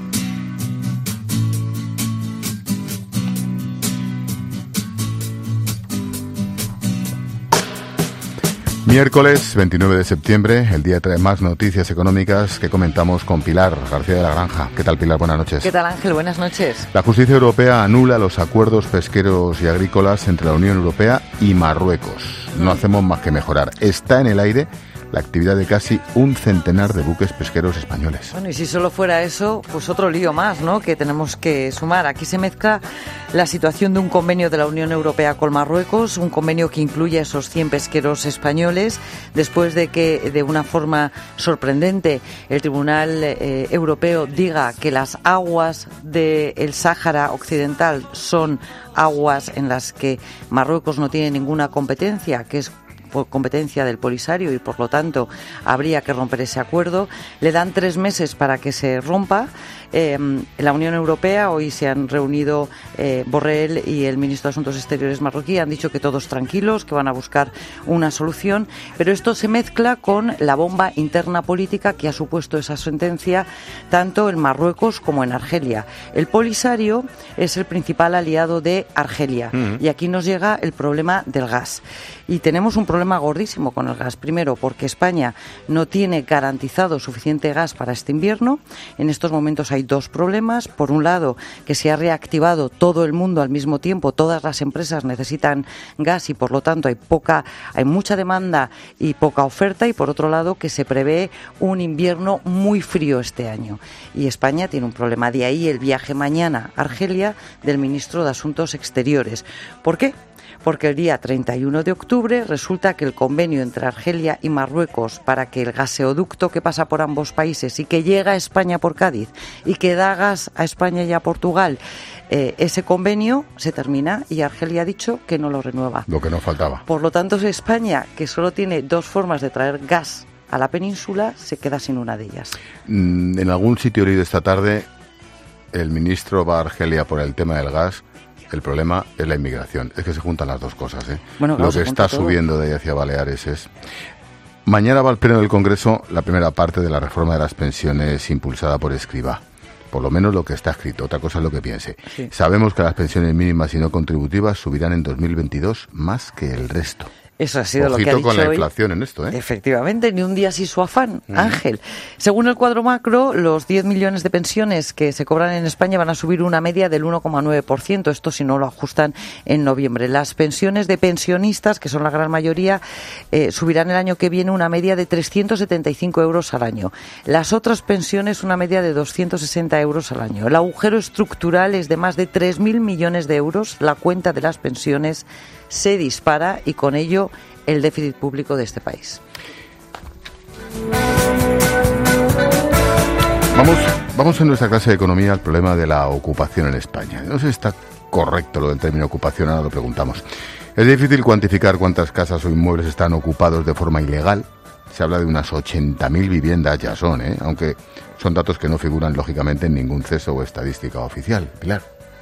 Miércoles veintinueve de septiembre, el día trae más noticias económicas que comentamos con Pilar García de la Granja. ¿Qué tal, Pilar? Buenas noches. ¿Qué tal, Ángel? Buenas noches. La justicia europea anula los acuerdos pesqueros y agrícolas entre la Unión Europea y Marruecos. No hacemos más que mejorar. Está en el aire la actividad de casi un centenar de buques pesqueros españoles. Bueno, y si solo fuera eso, pues otro lío más, ¿no?, que tenemos que sumar. Aquí se mezcla la situación de un convenio de la Unión Europea con Marruecos, un convenio que incluye a esos cien pesqueros españoles, después de que, de una forma sorprendente, el Tribunal eh, Europeo diga que las aguas del Sáhara Occidental son aguas en las que Marruecos no tiene ninguna competencia, que es por competencia del Polisario, y por lo tanto habría que romper ese acuerdo. Le dan tres meses para que se rompa. Eh, la Unión Europea, hoy se han reunido eh, Borrell y el ministro de Asuntos Exteriores marroquí, han dicho que todos tranquilos, que van a buscar una solución, pero esto se mezcla con la bomba interna política que ha supuesto esa sentencia tanto en Marruecos como en Argelia. El Polisario es el principal aliado de Argelia, uh-huh. y aquí nos llega el problema del gas. Y tenemos un problema gordísimo con el gas. Primero, porque España no tiene garantizado suficiente gas para este invierno. En estos momentos hay dos problemas. Por un lado, que se ha reactivado todo el mundo al mismo tiempo. Todas las empresas necesitan gas y, por lo tanto, hay poca, hay mucha demanda y poca oferta. Y, por otro lado, que se prevé un invierno muy frío este año. Y España tiene un problema. De ahí el viaje mañana a Argelia del ministro de Asuntos Exteriores. ¿Por qué? porque el día treinta y uno de octubre resulta que el convenio entre Argelia y Marruecos para que el gaseoducto que pasa por ambos países y que llega a España por Cádiz y que da gas a España y a Portugal, eh, ese convenio se termina y Argelia ha dicho que no lo renueva. Lo que no faltaba. Por lo tanto, España, que solo tiene dos formas de traer gas a la península, se queda sin una de ellas. Mm, en algún sitio leído esta tarde, el ministro va a Argelia por el tema del gas. El problema es la inmigración. Es que se juntan las dos cosas, ¿eh? Bueno, Lo que está subiendo de ahí hacia Baleares es... Mañana va al Pleno del Congreso la primera parte de la reforma de las pensiones impulsada por Escrivá. Por lo menos lo que está escrito. Otra cosa es lo que piense. Sí. Sabemos que las pensiones mínimas y no contributivas subirán en dos mil veintidós más que el resto. Eso ha sido Ojito lo que ha dicho con la hoy. inflación en esto, ¿eh? Efectivamente, ni un día sin su afán, Mm. Ángel. Según el cuadro macro, los diez millones de pensiones que se cobran en España van a subir una media del uno coma nueve por ciento. Esto si no lo ajustan en noviembre. Las pensiones de pensionistas, que son la gran mayoría, eh, subirán el año que viene una media de trescientos setenta y cinco euros al año. Las otras pensiones una media de doscientos sesenta euros al año. El agujero estructural es de más de tres mil millones de euros. La cuenta de las pensiones se dispara y con ello el déficit público de este país. Vamos, vamos en nuestra clase de economía al problema de la ocupación en España. No sé si está correcto lo del término ocupación, ahora lo preguntamos. Es difícil cuantificar cuántas casas o inmuebles están ocupados de forma ilegal. Se habla de unas ochenta mil viviendas, ya son, ¿eh? Aunque son datos que no figuran lógicamente en ningún censo o estadística oficial. Pilar.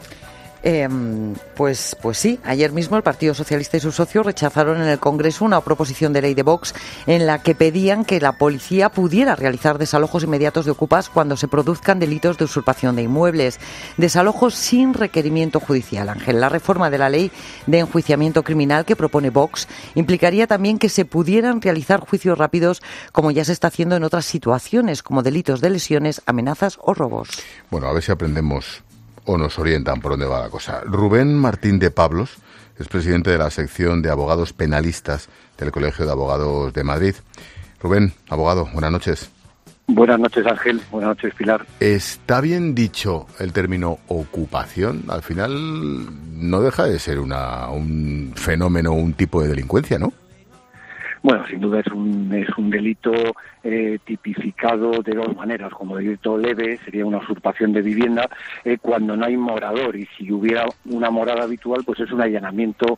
Eh, pues, pues sí, ayer mismo el Partido Socialista y sus socios rechazaron en el Congreso una proposición de ley de Vox en la que pedían que la policía pudiera realizar desalojos inmediatos de ocupas cuando se produzcan delitos de usurpación de inmuebles. Desalojos sin requerimiento judicial, Ángel. La reforma de la ley de enjuiciamiento criminal que propone Vox implicaría también que se pudieran realizar juicios rápidos como ya se está haciendo en otras situaciones como delitos de lesiones, amenazas o robos. Bueno, a ver si aprendemos o nos orientan por dónde va la cosa. Rubén Martín de Pablos es presidente de la sección de abogados penalistas del Colegio de Abogados de Madrid. Rubén, abogado, buenas noches. Buenas noches, Ángel. Buenas noches, Pilar. ¿Está bien dicho el término ocupación? Al final no deja de ser una, un fenómeno, un tipo de delincuencia, ¿no? Bueno, sin duda es un, es un delito eh, tipificado de dos maneras. Como delito leve sería una usurpación de vivienda eh, cuando no hay morador, y si hubiera una morada habitual pues es un allanamiento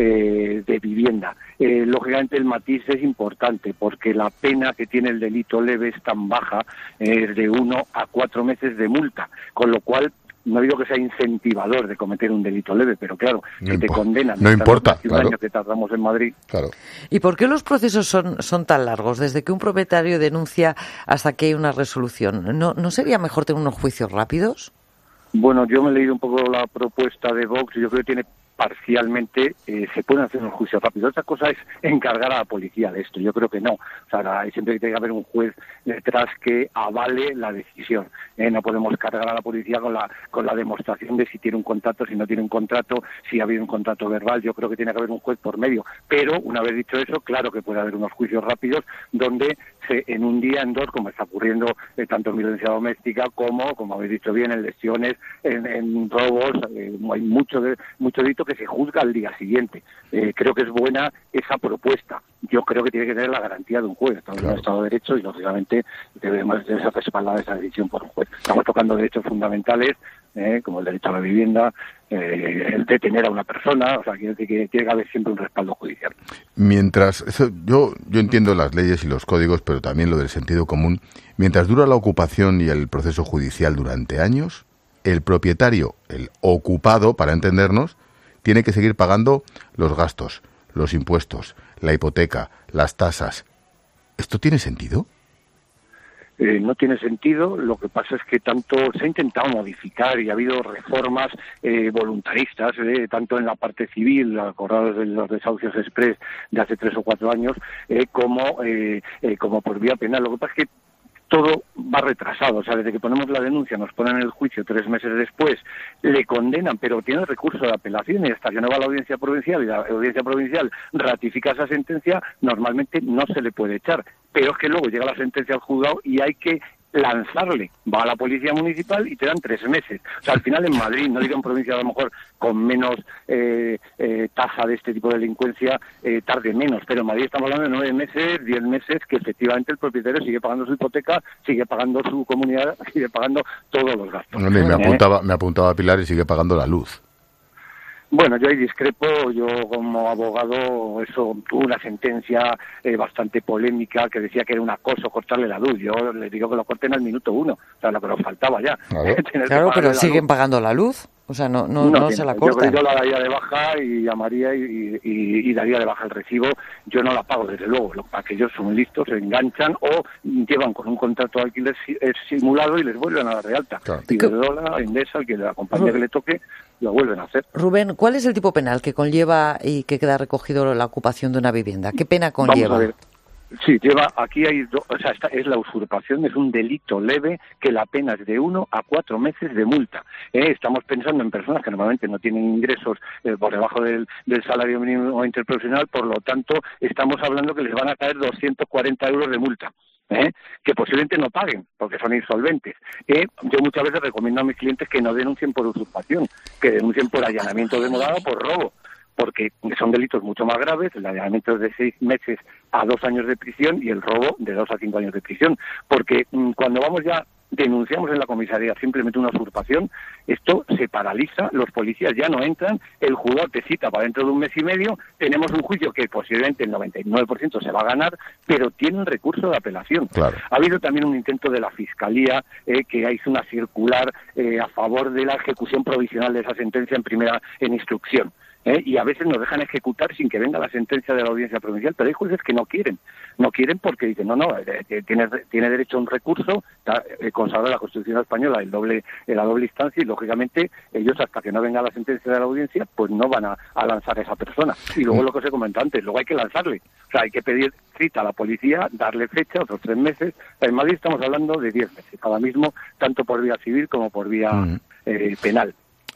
eh, de vivienda. Eh, lógicamente el matiz es importante porque la pena que tiene el delito leve es tan baja, es eh, de uno a cuatro meses de multa, con lo cual no digo que sea incentivador de cometer un delito leve, pero claro, no que te condenan. No importa, un claro. año que tardamos en Madrid. Claro. ¿Y por qué los procesos son, son tan largos? Desde que un propietario denuncia hasta que hay una resolución. ¿No, no sería mejor tener unos juicios rápidos? Bueno, yo me he leído un poco la propuesta de Vox y yo creo que tiene parcialmente, eh, se pueden hacer unos juicios rápidos. Otra cosa es encargar a la policía de esto. Yo creo que no. O sea, siempre tiene que haber un juez detrás que avale la decisión. Eh, no podemos cargar a la policía con la con la demostración de si tiene un contrato, si no tiene un contrato, si ha habido un contrato verbal. Yo creo que tiene que haber un juez por medio. Pero, una vez dicho eso, claro que puede haber unos juicios rápidos donde se, en un día, en dos, como está ocurriendo eh, tanto en violencia doméstica como, como habéis dicho bien, en lesiones, en, en robos, eh, hay mucho, de, mucho delito que se juzga al día siguiente. Eh, creo que es buena esa propuesta. Yo creo que tiene que tener la garantía de un juez. Estamos en un Estado de Derecho y, lógicamente, debemos de ser respaldada esa decisión por un juez. Estamos tocando derechos fundamentales, eh, como el derecho a la vivienda, eh, el detener a una persona. O sea, quiere decir que tiene que haber siempre un respaldo judicial. Mientras, eso, yo, yo entiendo las leyes y los códigos, pero también lo del sentido común. Mientras dura la ocupación y el proceso judicial durante años, el propietario, el ocupado, para entendernos, tiene que seguir pagando los gastos, los impuestos, la hipoteca, las tasas. ¿Esto tiene sentido? Eh, no tiene sentido. Lo que pasa es que tanto se ha intentado modificar y ha habido reformas eh, voluntaristas, eh, tanto en la parte civil, acordados de los desahucios express de hace tres o cuatro años, eh, como, eh, eh, como por vía penal. Lo que pasa es que todo va retrasado, o sea, desde que ponemos la denuncia nos ponen el juicio tres meses después, le condenan, pero tiene recurso de apelación y hasta que no va a la audiencia provincial y la audiencia provincial ratifica esa sentencia, normalmente no se le puede echar, pero es que luego llega la sentencia al juzgado y hay que lanzarle. Va a la policía municipal y te dan tres meses. O sea, al final en Madrid, no digo en provincia a lo mejor con menos eh, eh, tasa de este tipo de delincuencia, eh, tarde menos, pero en Madrid estamos hablando de nueve meses, diez meses, que efectivamente el propietario sigue pagando su hipoteca, sigue pagando su comunidad, sigue pagando todos los gastos. Me, me, apuntaba, me apuntaba Pilar y sigue pagando la luz. Bueno, yo ahí discrepo. Yo como abogado, eso tuvo una sentencia eh, bastante polémica que decía que era un acoso cortarle la luz. Yo le digo que lo corten al minuto uno, o sea, lo que nos faltaba ya. Claro, pero siguen luz. Pagando la luz, o sea, no no, no, no se la cortan. Yo, yo la daría de baja y llamaría y, y, y daría de baja el recibo. Yo no la pago, desde luego. Aquellos son listos, se enganchan o llevan con un contrato de alquiler simulado y les vuelven a dar de alta. Claro. Y de dólar, Endesa, que la compañía que le toque, lo vuelven a hacer. Rubén, ¿cuál es el tipo penal que conlleva y que queda recogido la ocupación de una vivienda? ¿Qué pena conlleva? Vamos a ver. Sí, lleva, aquí hay, do, o sea, esta es la usurpación, es un delito leve que la pena es de uno a cuatro meses de multa. Eh, estamos pensando en personas que normalmente no tienen ingresos eh, por debajo del, del salario mínimo interprofesional, por lo tanto, estamos hablando que les van a caer doscientos cuarenta euros de multa. ¿Eh? Que posiblemente no paguen porque son insolventes. ¿Eh? Yo muchas veces recomiendo a mis clientes que no denuncien por usurpación, que denuncien por allanamiento de morada o por robo, porque son delitos mucho más graves. El allanamiento es de seis meses a dos años de prisión y el robo de dos a cinco años de prisión, porque mmm, cuando vamos ya denunciamos en la comisaría simplemente una usurpación, esto se paraliza, los policías ya no entran, el juzgado te cita para dentro de un mes y medio, tenemos un juicio que posiblemente el noventa y nueve por ciento se va a ganar, pero tiene un recurso de apelación. Claro. Ha habido también un intento de la Fiscalía eh, que hizo una circular eh, a favor de la ejecución provisional de esa sentencia en primera en instrucción. ¿Eh? Y a veces nos dejan ejecutar sin que venga la sentencia de la audiencia provincial, pero hay jueces que no quieren, no quieren porque dicen, no, no, eh, tiene, tiene derecho a un recurso, está eh, consagrado en la Constitución española el doble, eh, la doble instancia, y lógicamente ellos hasta que no venga la sentencia de la audiencia, pues no van a, a lanzar a esa persona. Y luego lo que os he comentado antes, luego hay que lanzarle, o sea, hay que pedir cita a la policía, darle fecha, otros tres meses. En Madrid estamos hablando de diez meses, ahora mismo, tanto por vía civil como por vía mm. eh, penal.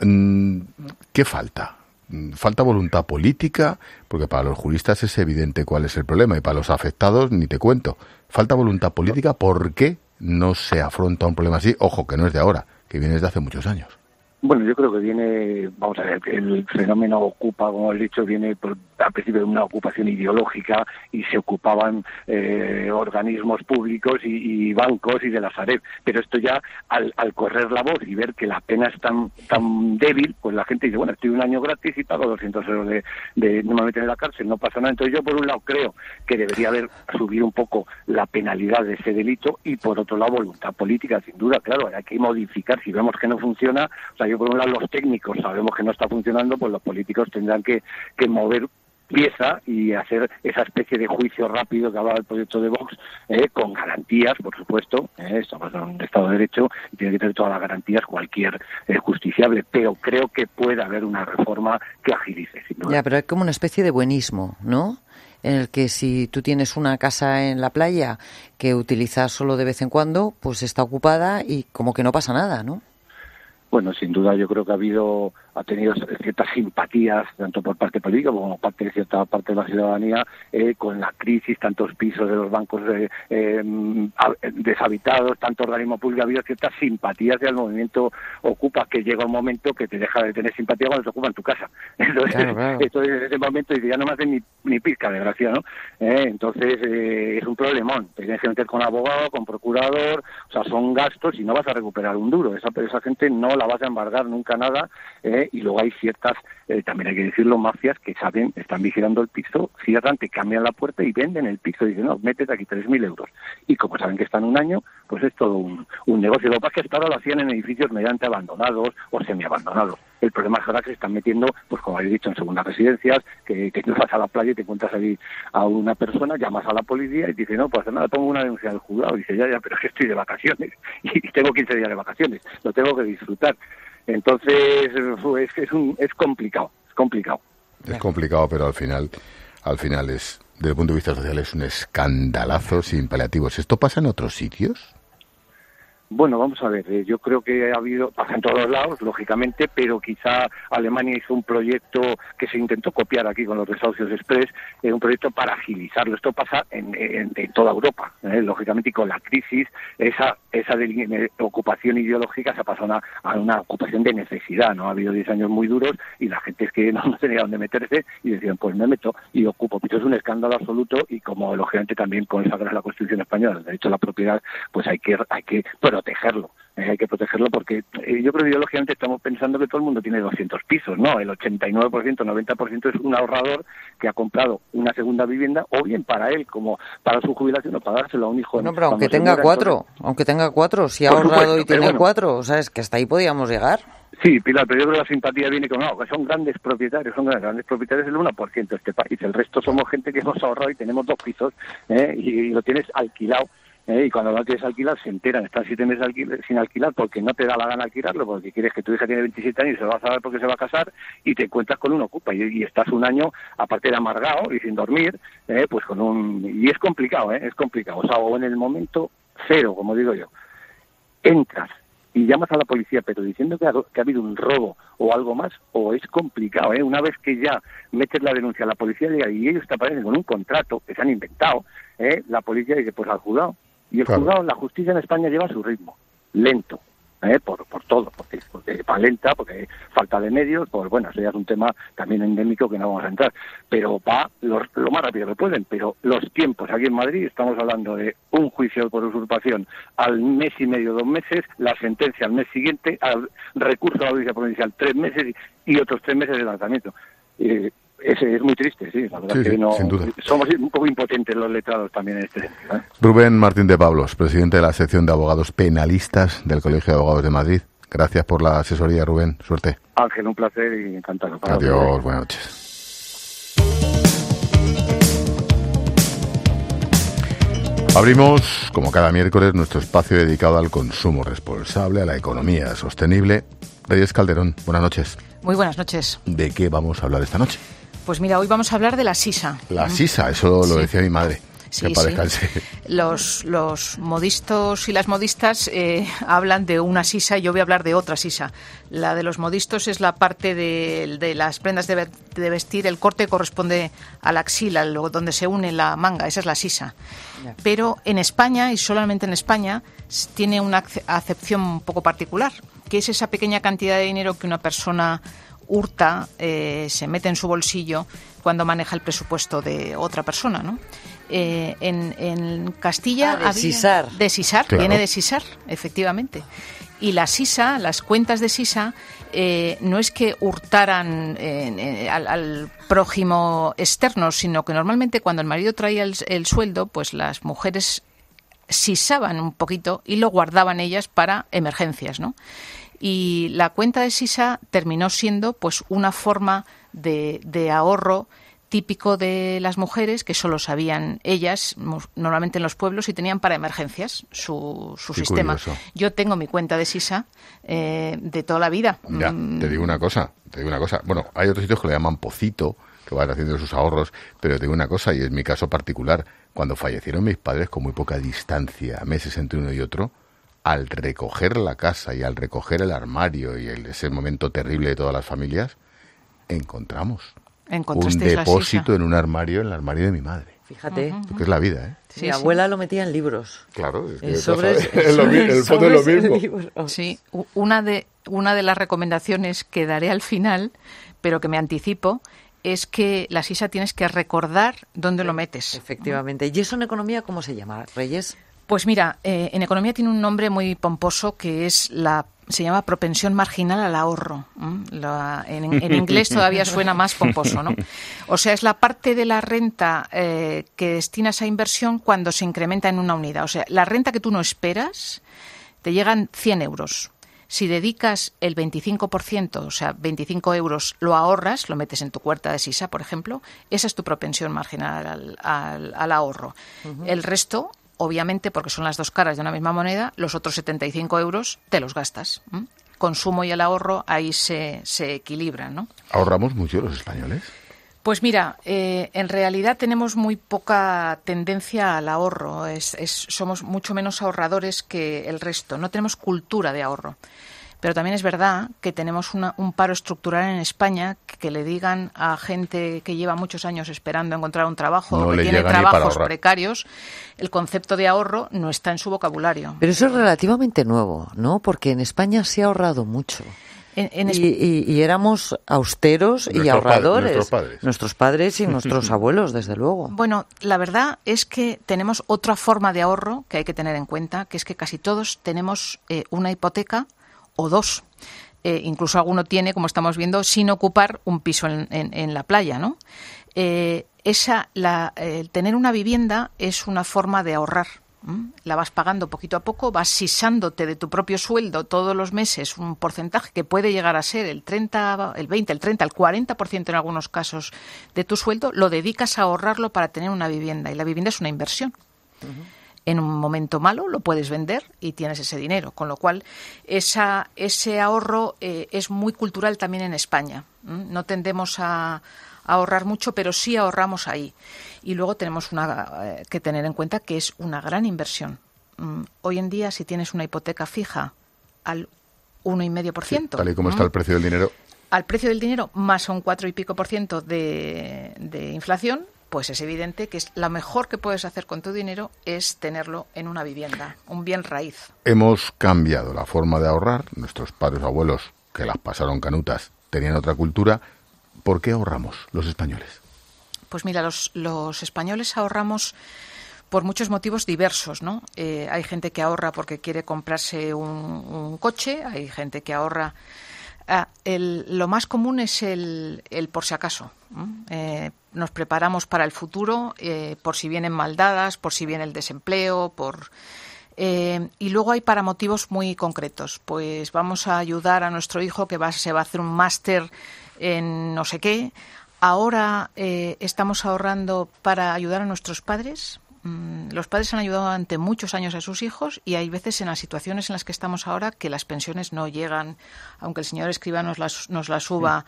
¿Qué falta? Falta voluntad política, porque para los juristas es evidente cuál es el problema y para los afectados ni te cuento. Falta voluntad política, ¿por qué no se afronta un problema así? Ojo, que no es de ahora, que viene desde hace muchos años. Bueno, yo creo que viene, vamos a ver, el fenómeno ocupa, como he dicho, viene por, al principio de una ocupación ideológica y se ocupaban eh, organismos públicos y, y bancos y de la Sareb. Pero esto ya, al, al correr la voz y ver que la pena es tan tan débil, pues la gente dice, bueno, estoy un año gratis y pago doscientos euros de, de no me meten en la cárcel, no pasa nada. Entonces yo, por un lado, creo que debería haber subido un poco la penalidad de ese delito y, por otro lado, voluntad política, sin duda, claro, hay que modificar. Si vemos que no funciona, o sea, yo por un lado los técnicos sabemos que no está funcionando, pues los políticos tendrán que, que mover pieza y hacer esa especie de juicio rápido que hablaba el proyecto de Vox, eh, con garantías, por supuesto. Eh, estamos en un Estado de Derecho y tiene que tener todas las garantías cualquier eh, justiciable, pero creo que puede haber una reforma que agilice. Sin duda. Ya, pero hay como una especie de buenismo, ¿no? En el que si tú tienes una casa en la playa que utilizas solo de vez en cuando, pues está ocupada y como que no pasa nada, ¿no? Bueno, sin duda yo creo que ha habido, ha tenido ciertas simpatías, tanto por parte política como por parte de cierta parte de la ciudadanía, eh, con la crisis, tantos pisos de los bancos eh, eh, deshabitados, tanto organismo público, ha habido ciertas simpatías del movimiento Ocupa, que llega un momento que te deja de tener simpatía cuando se ocupan tu casa. Entonces, claro, claro. Esto en ese momento dice, ya no me hacen ni, ni pizca de gracia, ¿no? Eh, entonces, eh, es un problemón. Te tienes que meter con abogado, con procurador, o sea, son gastos y no vas a recuperar un duro. Esa, esa gente no la vas a embargar nunca nada, eh, y luego hay ciertas, eh, también hay que decirlo, mafias que saben, están vigilando el piso, cierran, te cambian la puerta y venden el piso, y dicen, no, métete aquí tres mil euros. Y como saben que están un año, pues es todo un, un negocio. Lo que pasa es que hasta ahora lo hacían en edificios mediante abandonados o semiabandonados. El problema es ahora que se están metiendo, pues como habéis dicho, en segundas residencias, que, que tú vas a la playa y te encuentras ahí a una persona, llamas a la policía y te dice, no, pues nada, pongo una denuncia del juzgado. Y dice, ya, ya, pero es que estoy de vacaciones y tengo quince días de vacaciones, lo tengo que disfrutar. Entonces, es, es, un, es complicado, es complicado. Es complicado, pero al final, al final es, desde el punto de vista social, es un escandalazo sin paliativos. ¿Esto pasa en otros sitios? Bueno, vamos a ver, eh, yo creo que ha habido, pasa en todos los lados, lógicamente, pero quizá Alemania hizo un proyecto que se intentó copiar aquí con los desahucios express, eh, un proyecto para agilizarlo. Esto pasa en, en, en toda Europa, eh, lógicamente, y con la crisis, esa esa de, de ocupación ideológica se ha pasado a una, a una ocupación de necesidad, ¿no? Ha habido diez años muy duros y la gente es que no, no tenía dónde meterse y decían, pues me meto y ocupo. Esto es un escándalo absoluto y como, lógicamente, también consagra la Constitución española, el derecho a la propiedad, pues hay que hay que protegerlo, eh, hay que protegerlo porque eh, yo creo que ideológicamente estamos pensando que todo el mundo tiene doscientos pisos, ¿no? El ochenta y nueve por ciento, noventa por ciento es un ahorrador que ha comprado una segunda vivienda o bien para él, como para su jubilación, o para dárselo a un hijo. No, pero aunque tenga cuatro, entonces, aunque tenga cuatro, si ha ahorrado supuesto, y tiene bueno, cuatro, o sea, es que hasta ahí podíamos llegar. Sí, Pilar, pero yo creo que la simpatía viene con, no, que son grandes propietarios, son grandes, grandes propietarios del uno por ciento de este país, el resto somos gente que hemos ahorrado y tenemos dos pisos, ¿eh? y, y lo tienes alquilado. ¿Eh? Y cuando no quieres alquilar se enteran, están siete meses alquil- sin alquilar porque no te da la gana alquilarlo, porque quieres que tu hija tiene veintisiete años y se va a saber porque se va a casar y te encuentras con un ocupa y, y estás un año aparte de amargado y sin dormir, ¿eh? Pues con un... y es complicado, ¿eh? Es complicado, o sea, o en el momento cero, como digo yo, entras y llamas a la policía, pero diciendo que ha, que ha habido un robo o algo más, o es complicado, ¿eh? Una vez que ya metes la denuncia a la policía y ellos te aparecen con un contrato que se han inventado, ¿eh? La policía dice, pues al juzgado. Y el claro. juzgado, la justicia en España lleva su ritmo, lento, ¿eh? por, por todo, porque, porque va lenta, porque falta de medios, pues bueno, eso ya es un tema también endémico que no vamos a entrar, pero va lo, lo más rápido que pueden, pero los tiempos aquí en Madrid, estamos hablando de un juicio por usurpación al mes y medio, dos meses, la sentencia al mes siguiente, al recurso a la audiencia provincial tres meses y, y otros tres meses de lanzamiento. Eh, Es, es muy triste, sí, la verdad sí, que sí, no, sin duda. Somos un poco impotentes los letrados también en este sentido, ¿eh? Rubén Martín de Pablos, presidente de la sección de abogados penalistas del Colegio de Abogados de Madrid. Gracias por la asesoría, Rubén. Suerte. Ángel, un placer y encantado. Adiós, buenas noches. Abrimos, como cada miércoles, nuestro espacio dedicado al consumo responsable, a la economía sostenible. Reyes Calderón, buenas noches. Muy buenas noches. ¿De qué vamos a hablar esta noche? Pues mira, hoy vamos a hablar de la sisa. La sisa, eso lo sí. decía mi madre. Sí, que para sí. descansar. Los, los modistos y las modistas eh, hablan de una sisa y yo voy a hablar de otra sisa. La de los modistos es la parte de, de las prendas de, de vestir, el corte corresponde a la axila, lo, donde se une la manga, esa es la sisa. Ya. Pero en España, y solamente en España, tiene una acepción un poco particular, que es esa pequeña cantidad de dinero que una persona hurta, eh, se mete en su bolsillo cuando maneja el presupuesto de otra persona, ¿no? Eh, en, en Castilla... Ah, de había, sisar. De sisar, claro. Viene de sisar, efectivamente. Y la sisa, las cuentas de sisa, eh, no es que hurtaran eh, eh, al, al prójimo externo, sino que normalmente cuando el marido traía el, el sueldo, pues las mujeres sisaban un poquito y lo guardaban ellas para emergencias, ¿no? Y la cuenta de sisa terminó siendo pues una forma de, de ahorro típico de las mujeres, que solo sabían ellas, normalmente en los pueblos, y tenían para emergencias su, su sistema. Curioso. Yo tengo mi cuenta de sisa eh, de toda la vida. Ya, te digo una cosa, te digo una cosa. Bueno, hay otros sitios que le llaman pocito, que van haciendo sus ahorros, pero te digo una cosa, y es mi caso particular. Cuando fallecieron mis padres, con muy poca distancia, meses entre uno y otro, al recoger la casa y al recoger el armario y el, ese momento terrible de todas las familias, encontramos un depósito en un armario, en el armario de mi madre. Fíjate. Uh-huh. Que es la vida, ¿eh? Sí, mi sí. abuela lo metía en libros. Claro, es que en sobres, es lo, el fondo es lo mismo. Sí, una de, una de las recomendaciones que daré al final, pero que me anticipo, es que la sisa tienes que recordar dónde lo metes. Efectivamente. ¿Y eso en economía cómo se llama, Reyes? Pues mira, eh, en economía tiene un nombre muy pomposo que es la se llama propensión marginal al ahorro. ¿Mm? La, en, en inglés todavía suena más pomposo, ¿no? O sea, es la parte de la renta eh, que destinas a inversión cuando se incrementa en una unidad. O sea, la renta que tú no esperas, te llegan cien euros. Si dedicas el veinticinco por ciento, o sea, veinticinco euros, lo ahorras, lo metes en tu cuenta de sisa, por ejemplo, esa es tu propensión marginal al, al, al ahorro. Uh-huh. El resto, obviamente, porque son las dos caras de una misma moneda, los otros setenta y cinco euros te los gastas. ¿Mm? Consumo y el ahorro ahí se, se equilibran, ¿no? ¿Ahorramos mucho los españoles? Pues mira, eh, en realidad tenemos muy poca tendencia al ahorro. Es, es, somos mucho menos ahorradores que el resto. No tenemos cultura de ahorro. Pero también es verdad que tenemos una, un paro estructural en España, que, que le digan a gente que lleva muchos años esperando encontrar un trabajo, no o que tiene trabajos precarios, el concepto de ahorro no está en su vocabulario. Pero eso es relativamente nuevo, ¿no? Porque en España se ha ahorrado mucho. En, en y, y, y éramos austeros y ahorradores. Pa- nuestros padres. Nuestros padres y nuestros abuelos, desde luego. Bueno, la verdad es que tenemos otra forma de ahorro que hay que tener en cuenta, que es que casi todos tenemos eh, una hipoteca o dos. Eh, incluso alguno tiene, como estamos viendo, sin ocupar un piso en, en, en la playa, ¿no? Eh, esa, la, el tener una vivienda es una forma de ahorrar. La vas pagando poquito a poco, vas sisándote de tu propio sueldo todos los meses un porcentaje que puede llegar a ser el treinta, el veinte, el treinta, el cuarenta por ciento en algunos casos de tu sueldo, lo dedicas a ahorrarlo para tener una vivienda. Y la vivienda es una inversión. Uh-huh. En un momento malo lo puedes vender y tienes ese dinero. Con lo cual, esa, ese ahorro eh, es muy cultural también en España. ¿Mm? No tendemos a... ahorrar mucho, pero sí ahorramos ahí. Y luego tenemos una, eh, que tener en cuenta que es una gran inversión. Mm, hoy en día, si tienes una hipoteca fija al uno coma cinco por ciento... Sí, tal y como está ¿Mm? el precio del dinero. Al precio del dinero, más un cuatro y pico por ciento de, de inflación, pues es evidente que es lo mejor que puedes hacer con tu dinero es tenerlo en una vivienda, un bien raíz. Hemos cambiado la forma de ahorrar. Nuestros padres o abuelos, que las pasaron canutas, tenían otra cultura. ¿Por qué ahorramos los españoles? Pues mira, los, los españoles ahorramos por muchos motivos diversos, ¿no? Eh, hay gente que ahorra porque quiere comprarse un, un coche, hay gente que ahorra... Ah, el, lo más común es el, el por si acaso. Eh, nos preparamos para el futuro, eh, por si vienen maldadas, por si viene el desempleo, por... Eh, y luego hay para motivos muy concretos. Pues vamos a ayudar a nuestro hijo que va, se va a hacer un máster en no sé qué. Ahora eh, estamos ahorrando para ayudar a nuestros padres. Mm, los padres han ayudado durante muchos años a sus hijos y hay veces en las situaciones en las que estamos ahora que las pensiones no llegan, aunque el señor Escrivá nos las, nos las suba,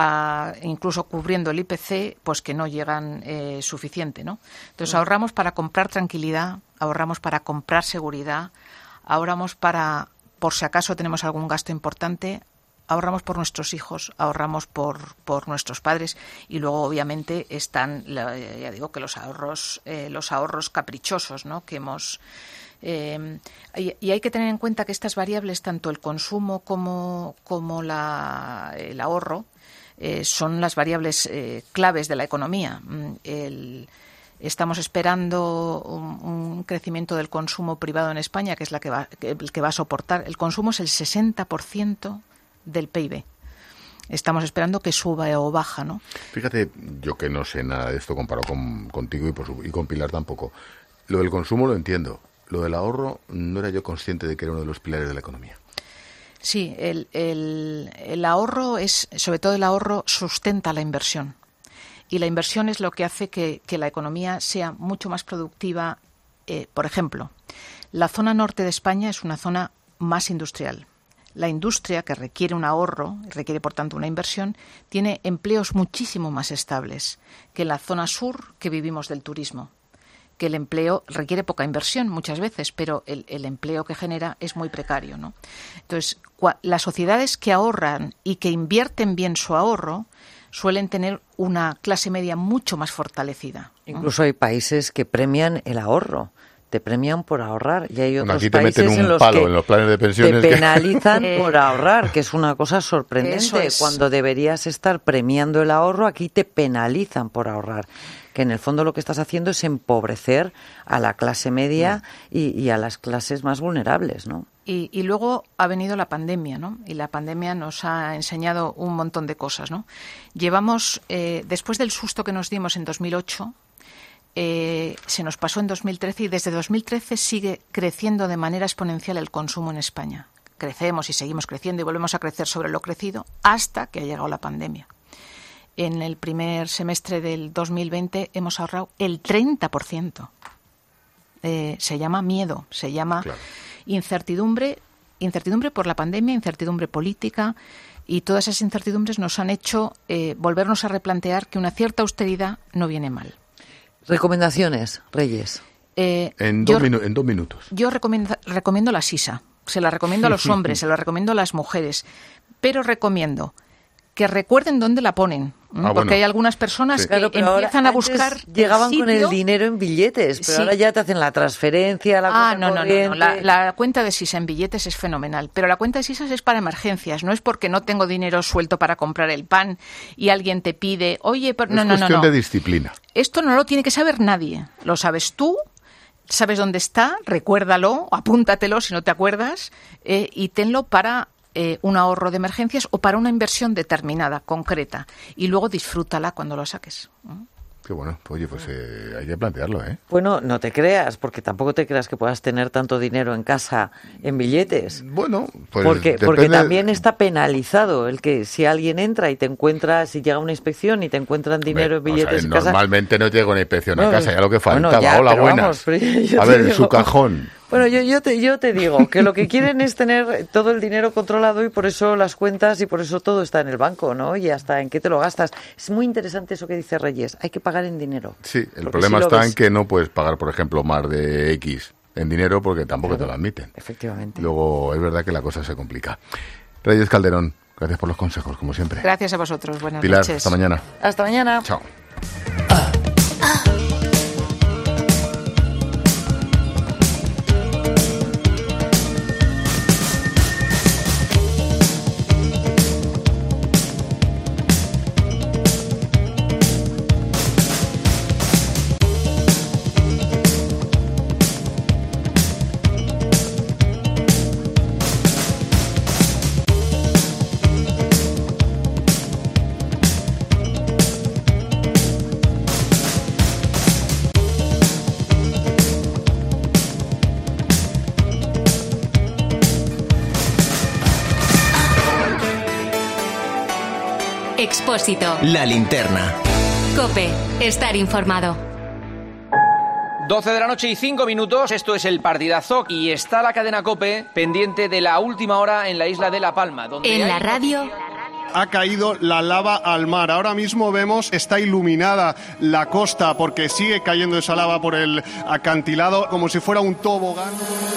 a, incluso cubriendo el I P C, pues que no llegan eh, suficiente, ¿no? Entonces ahorramos para comprar tranquilidad, ahorramos para comprar seguridad, ahorramos para, por si acaso tenemos algún gasto importante, ahorramos por nuestros hijos, ahorramos por, por nuestros padres y luego obviamente están, ya digo que los ahorros, eh, los ahorros caprichosos, ¿no? Que hemos eh, y, y hay que tener en cuenta que estas variables, tanto el consumo como como la, el ahorro, eh, son las variables eh, claves de la economía. El, Estamos esperando un, un crecimiento del consumo privado en España, que es la que va, que, que va a soportar. El consumo es el sesenta por ciento del P I B. Estamos esperando que suba o baja, ¿no? Fíjate, yo que no sé nada de esto comparado con, contigo y, por su, y con Pilar tampoco. Lo del consumo lo entiendo. Lo del ahorro no era yo consciente de que era uno de los pilares de la economía. Sí, el, el, el ahorro es, sobre todo el ahorro sustenta la inversión. Y la inversión es lo que hace que, que la economía sea mucho más productiva. Eh, por ejemplo, la zona norte de España es una zona más industrial. La industria, que requiere un ahorro, requiere por tanto una inversión, tiene empleos muchísimo más estables que la zona sur, que vivimos del turismo. Que el empleo requiere poca inversión muchas veces, pero el, el empleo que genera es muy precario, ¿no? Entonces, cua, las sociedades que ahorran y que invierten bien su ahorro suelen tener una clase media mucho más fortalecida, ¿no? Incluso hay países que premian el ahorro. Te premian por ahorrar y hay otros bueno, aquí te países meten un en los palo que en los planes de pensiones te que... penalizan por ahorrar, que es una cosa sorprendente. Es. Cuando deberías estar premiando el ahorro, aquí te penalizan por ahorrar. Que en el fondo lo que estás haciendo es empobrecer a la clase media mm. y, y a las clases más vulnerables, ¿no? Y, y luego ha venido la pandemia, ¿no? Y la pandemia nos ha enseñado un montón de cosas, ¿no? Llevamos, eh, después del susto que nos dimos en dos mil ocho... Eh, se nos pasó en dos mil trece y desde dos mil trece sigue creciendo de manera exponencial el consumo en España. Crecemos y seguimos creciendo y volvemos a crecer sobre lo crecido hasta que ha llegado la pandemia. En el primer semestre del dos mil veinte hemos ahorrado el treinta por ciento. Eh, se llama miedo, se llama claro. incertidumbre, incertidumbre por la pandemia, incertidumbre política Y todas esas incertidumbres nos han hecho eh, volvernos a replantear que una cierta austeridad no viene mal. Recomendaciones, Reyes. Eh, en, yo, dos minu- en dos minutos. Yo recomiendo, recomiendo la sisa. Se la recomiendo a los hombres, se la recomiendo a las mujeres. Pero recomiendo que recuerden dónde la ponen. Ah, porque bueno. hay algunas personas sí. que claro, pero empiezan ahora, a buscar antes llegaban el con el sitio. dinero en billetes, pero Sí. ahora ya te hacen la transferencia, la Ah, cuenta no, no, no, corriente. no. La, la cuenta de Sisa en billetes es fenomenal, pero la cuenta de Sisas es para emergencias, no es porque no tengo dinero suelto para comprar el pan y alguien te pide, oye, pero... no, es no, no, cuestión no. de disciplina. Esto no lo tiene que saber nadie, lo sabes tú, sabes dónde está, recuérdalo, apúntatelo si no te acuerdas, eh, y tenlo para... Eh, un ahorro de emergencias o para una inversión determinada, concreta, y luego disfrútala cuando lo saques. Qué bueno, oye, pues eh, hay que plantearlo, ¿eh? Bueno, no te creas, porque tampoco te creas que puedas tener tanto dinero en casa en billetes. Bueno, pues porque, depende... porque también está penalizado el que si alguien entra y te encuentra, si llega una inspección y te encuentran dinero en billetes O sea, en casa... normalmente no llega una inspección No, a casa, ya lo que bueno, faltaba. ya, Hola, pero buenas. vamos, pero yo a te ver, digo- su cajón. Bueno, yo, yo, te, yo te digo que lo que quieren es tener todo el dinero controlado y por eso las cuentas y por eso todo está en el banco, ¿no? Y hasta en qué te lo gastas. Es muy interesante eso que dice Reyes, hay que pagar en dinero. Sí, el Porque problema si lo está ves- en que no puedes pagar, por ejemplo, más de X en dinero porque tampoco Claro, te lo admiten. Efectivamente. Luego es verdad que la cosa se complica. Reyes Calderón, gracias por los consejos, como siempre. Gracias a vosotros, buenas Pilar, noches. hasta mañana. Hasta mañana. Chao. Expósito. La linterna. COPE. Estar informado. doce de la noche y cinco minutos, esto es el partidazo y está la cadena COPE pendiente de la última hora en la isla de La Palma. Donde En hay... la radio... Ha caído la lava al mar. Ahora mismo vemos, está iluminada la costa porque sigue cayendo esa lava por el acantilado como si fuera un tobogán.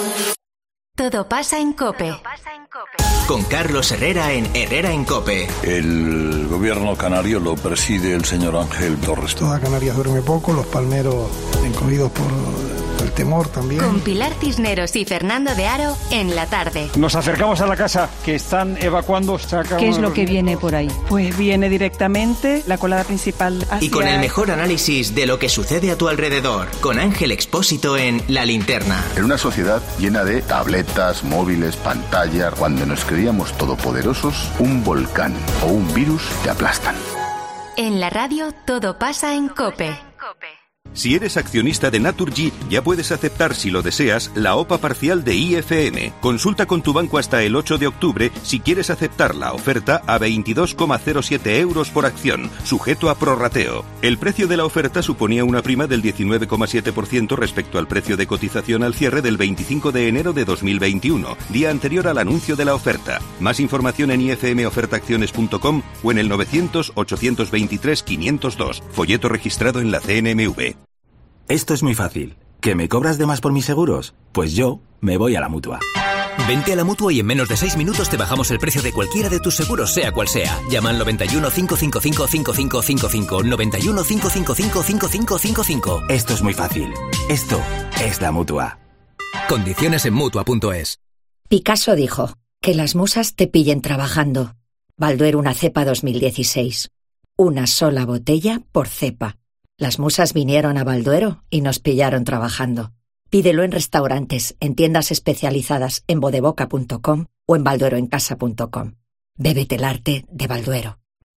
Todo pasa en COPE. Con Carlos Herrera en Herrera en COPE. El gobierno canario lo preside el señor Ángel Torres. Toda Canarias duerme poco, los palmeros encogidos por el temor también. Con Pilar Cisneros y Fernando de Aro en la tarde. Nos acercamos a la casa que están evacuando. ¿Qué es lo que viene por ahí? Pues viene directamente la colada principal hacia... Y con el mejor análisis de lo que sucede a tu alrededor. Con Ángel Expósito en La Linterna. En una sociedad llena de tabletas, móviles, pantallas, cuando nos creíamos todopoderosos, un volcán o un virus te aplastan. En la radio todo pasa en COPE. Si eres accionista de Naturgy, ya puedes aceptar, si lo deseas, la O P A parcial de I F M. Consulta con tu banco hasta el ocho de octubre si quieres aceptar la oferta a veintidós coma cero siete euros por acción, sujeto a prorrateo. El precio de la oferta suponía una prima del diecinueve coma siete por ciento respecto al precio de cotización al cierre del veinticinco de enero de dos mil veintiuno, día anterior al anuncio de la oferta. Más información en i f m oferta acciones punto com o en el novecientos ochocientos veintitrés quinientos dos, folleto registrado en la C N M V. Esto es muy fácil. ¿Que me cobras de más por mis seguros? Pues yo me voy a la Mutua. Vente a la Mutua y en menos de seis minutos te bajamos el precio de cualquiera de tus seguros, sea cual sea. Llama al noventa y uno, cinco cinco cinco, cinco cinco cinco cinco, noventa y uno, cinco cinco cinco, cinco cinco cinco cinco. Esto es muy fácil. Esto es la Mutua. Condiciones en Mutua punto es. Picasso dijo, que las musas te pillen trabajando. Balduero una cepa dos mil dieciséis. Una sola botella por cepa. Las musas vinieron a Balduero y nos pillaron trabajando. Pídelo en restaurantes, en tiendas especializadas en bodeboca punto com o en baldueroencasa punto com. Bébete el arte de Balduero.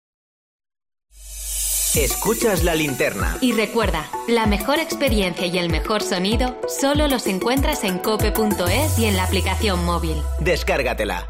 Escuchas La Linterna. Y recuerda, la mejor experiencia y el mejor sonido solo los encuentras en cope punto es y en la aplicación móvil. Descárgatela.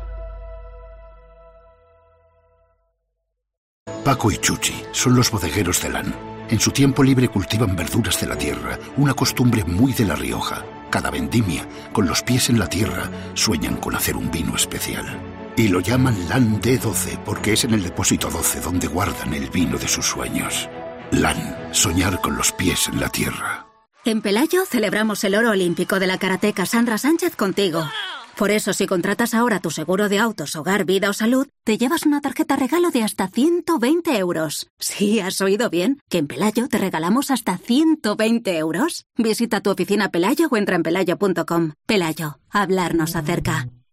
Paco y Chuchi son los bodegueros de Lan. En su tiempo libre cultivan verduras de la tierra, una costumbre muy de La Rioja. Cada vendimia, con los pies en la tierra, sueñan con hacer un vino especial. Y lo llaman LAN D doce porque es en el depósito doce donde guardan el vino de sus sueños. LAN, soñar con los pies en la tierra. En Pelayo celebramos el oro olímpico de la karateca Sandra Sánchez contigo. Por eso, si contratas ahora tu seguro de autos, hogar, vida o salud, te llevas una tarjeta regalo de hasta ciento veinte euros. Sí, has oído bien, que en Pelayo te regalamos hasta ciento veinte euros. Visita tu oficina Pelayo o entra en pelayo punto com. Pelayo, hablarnos acerca.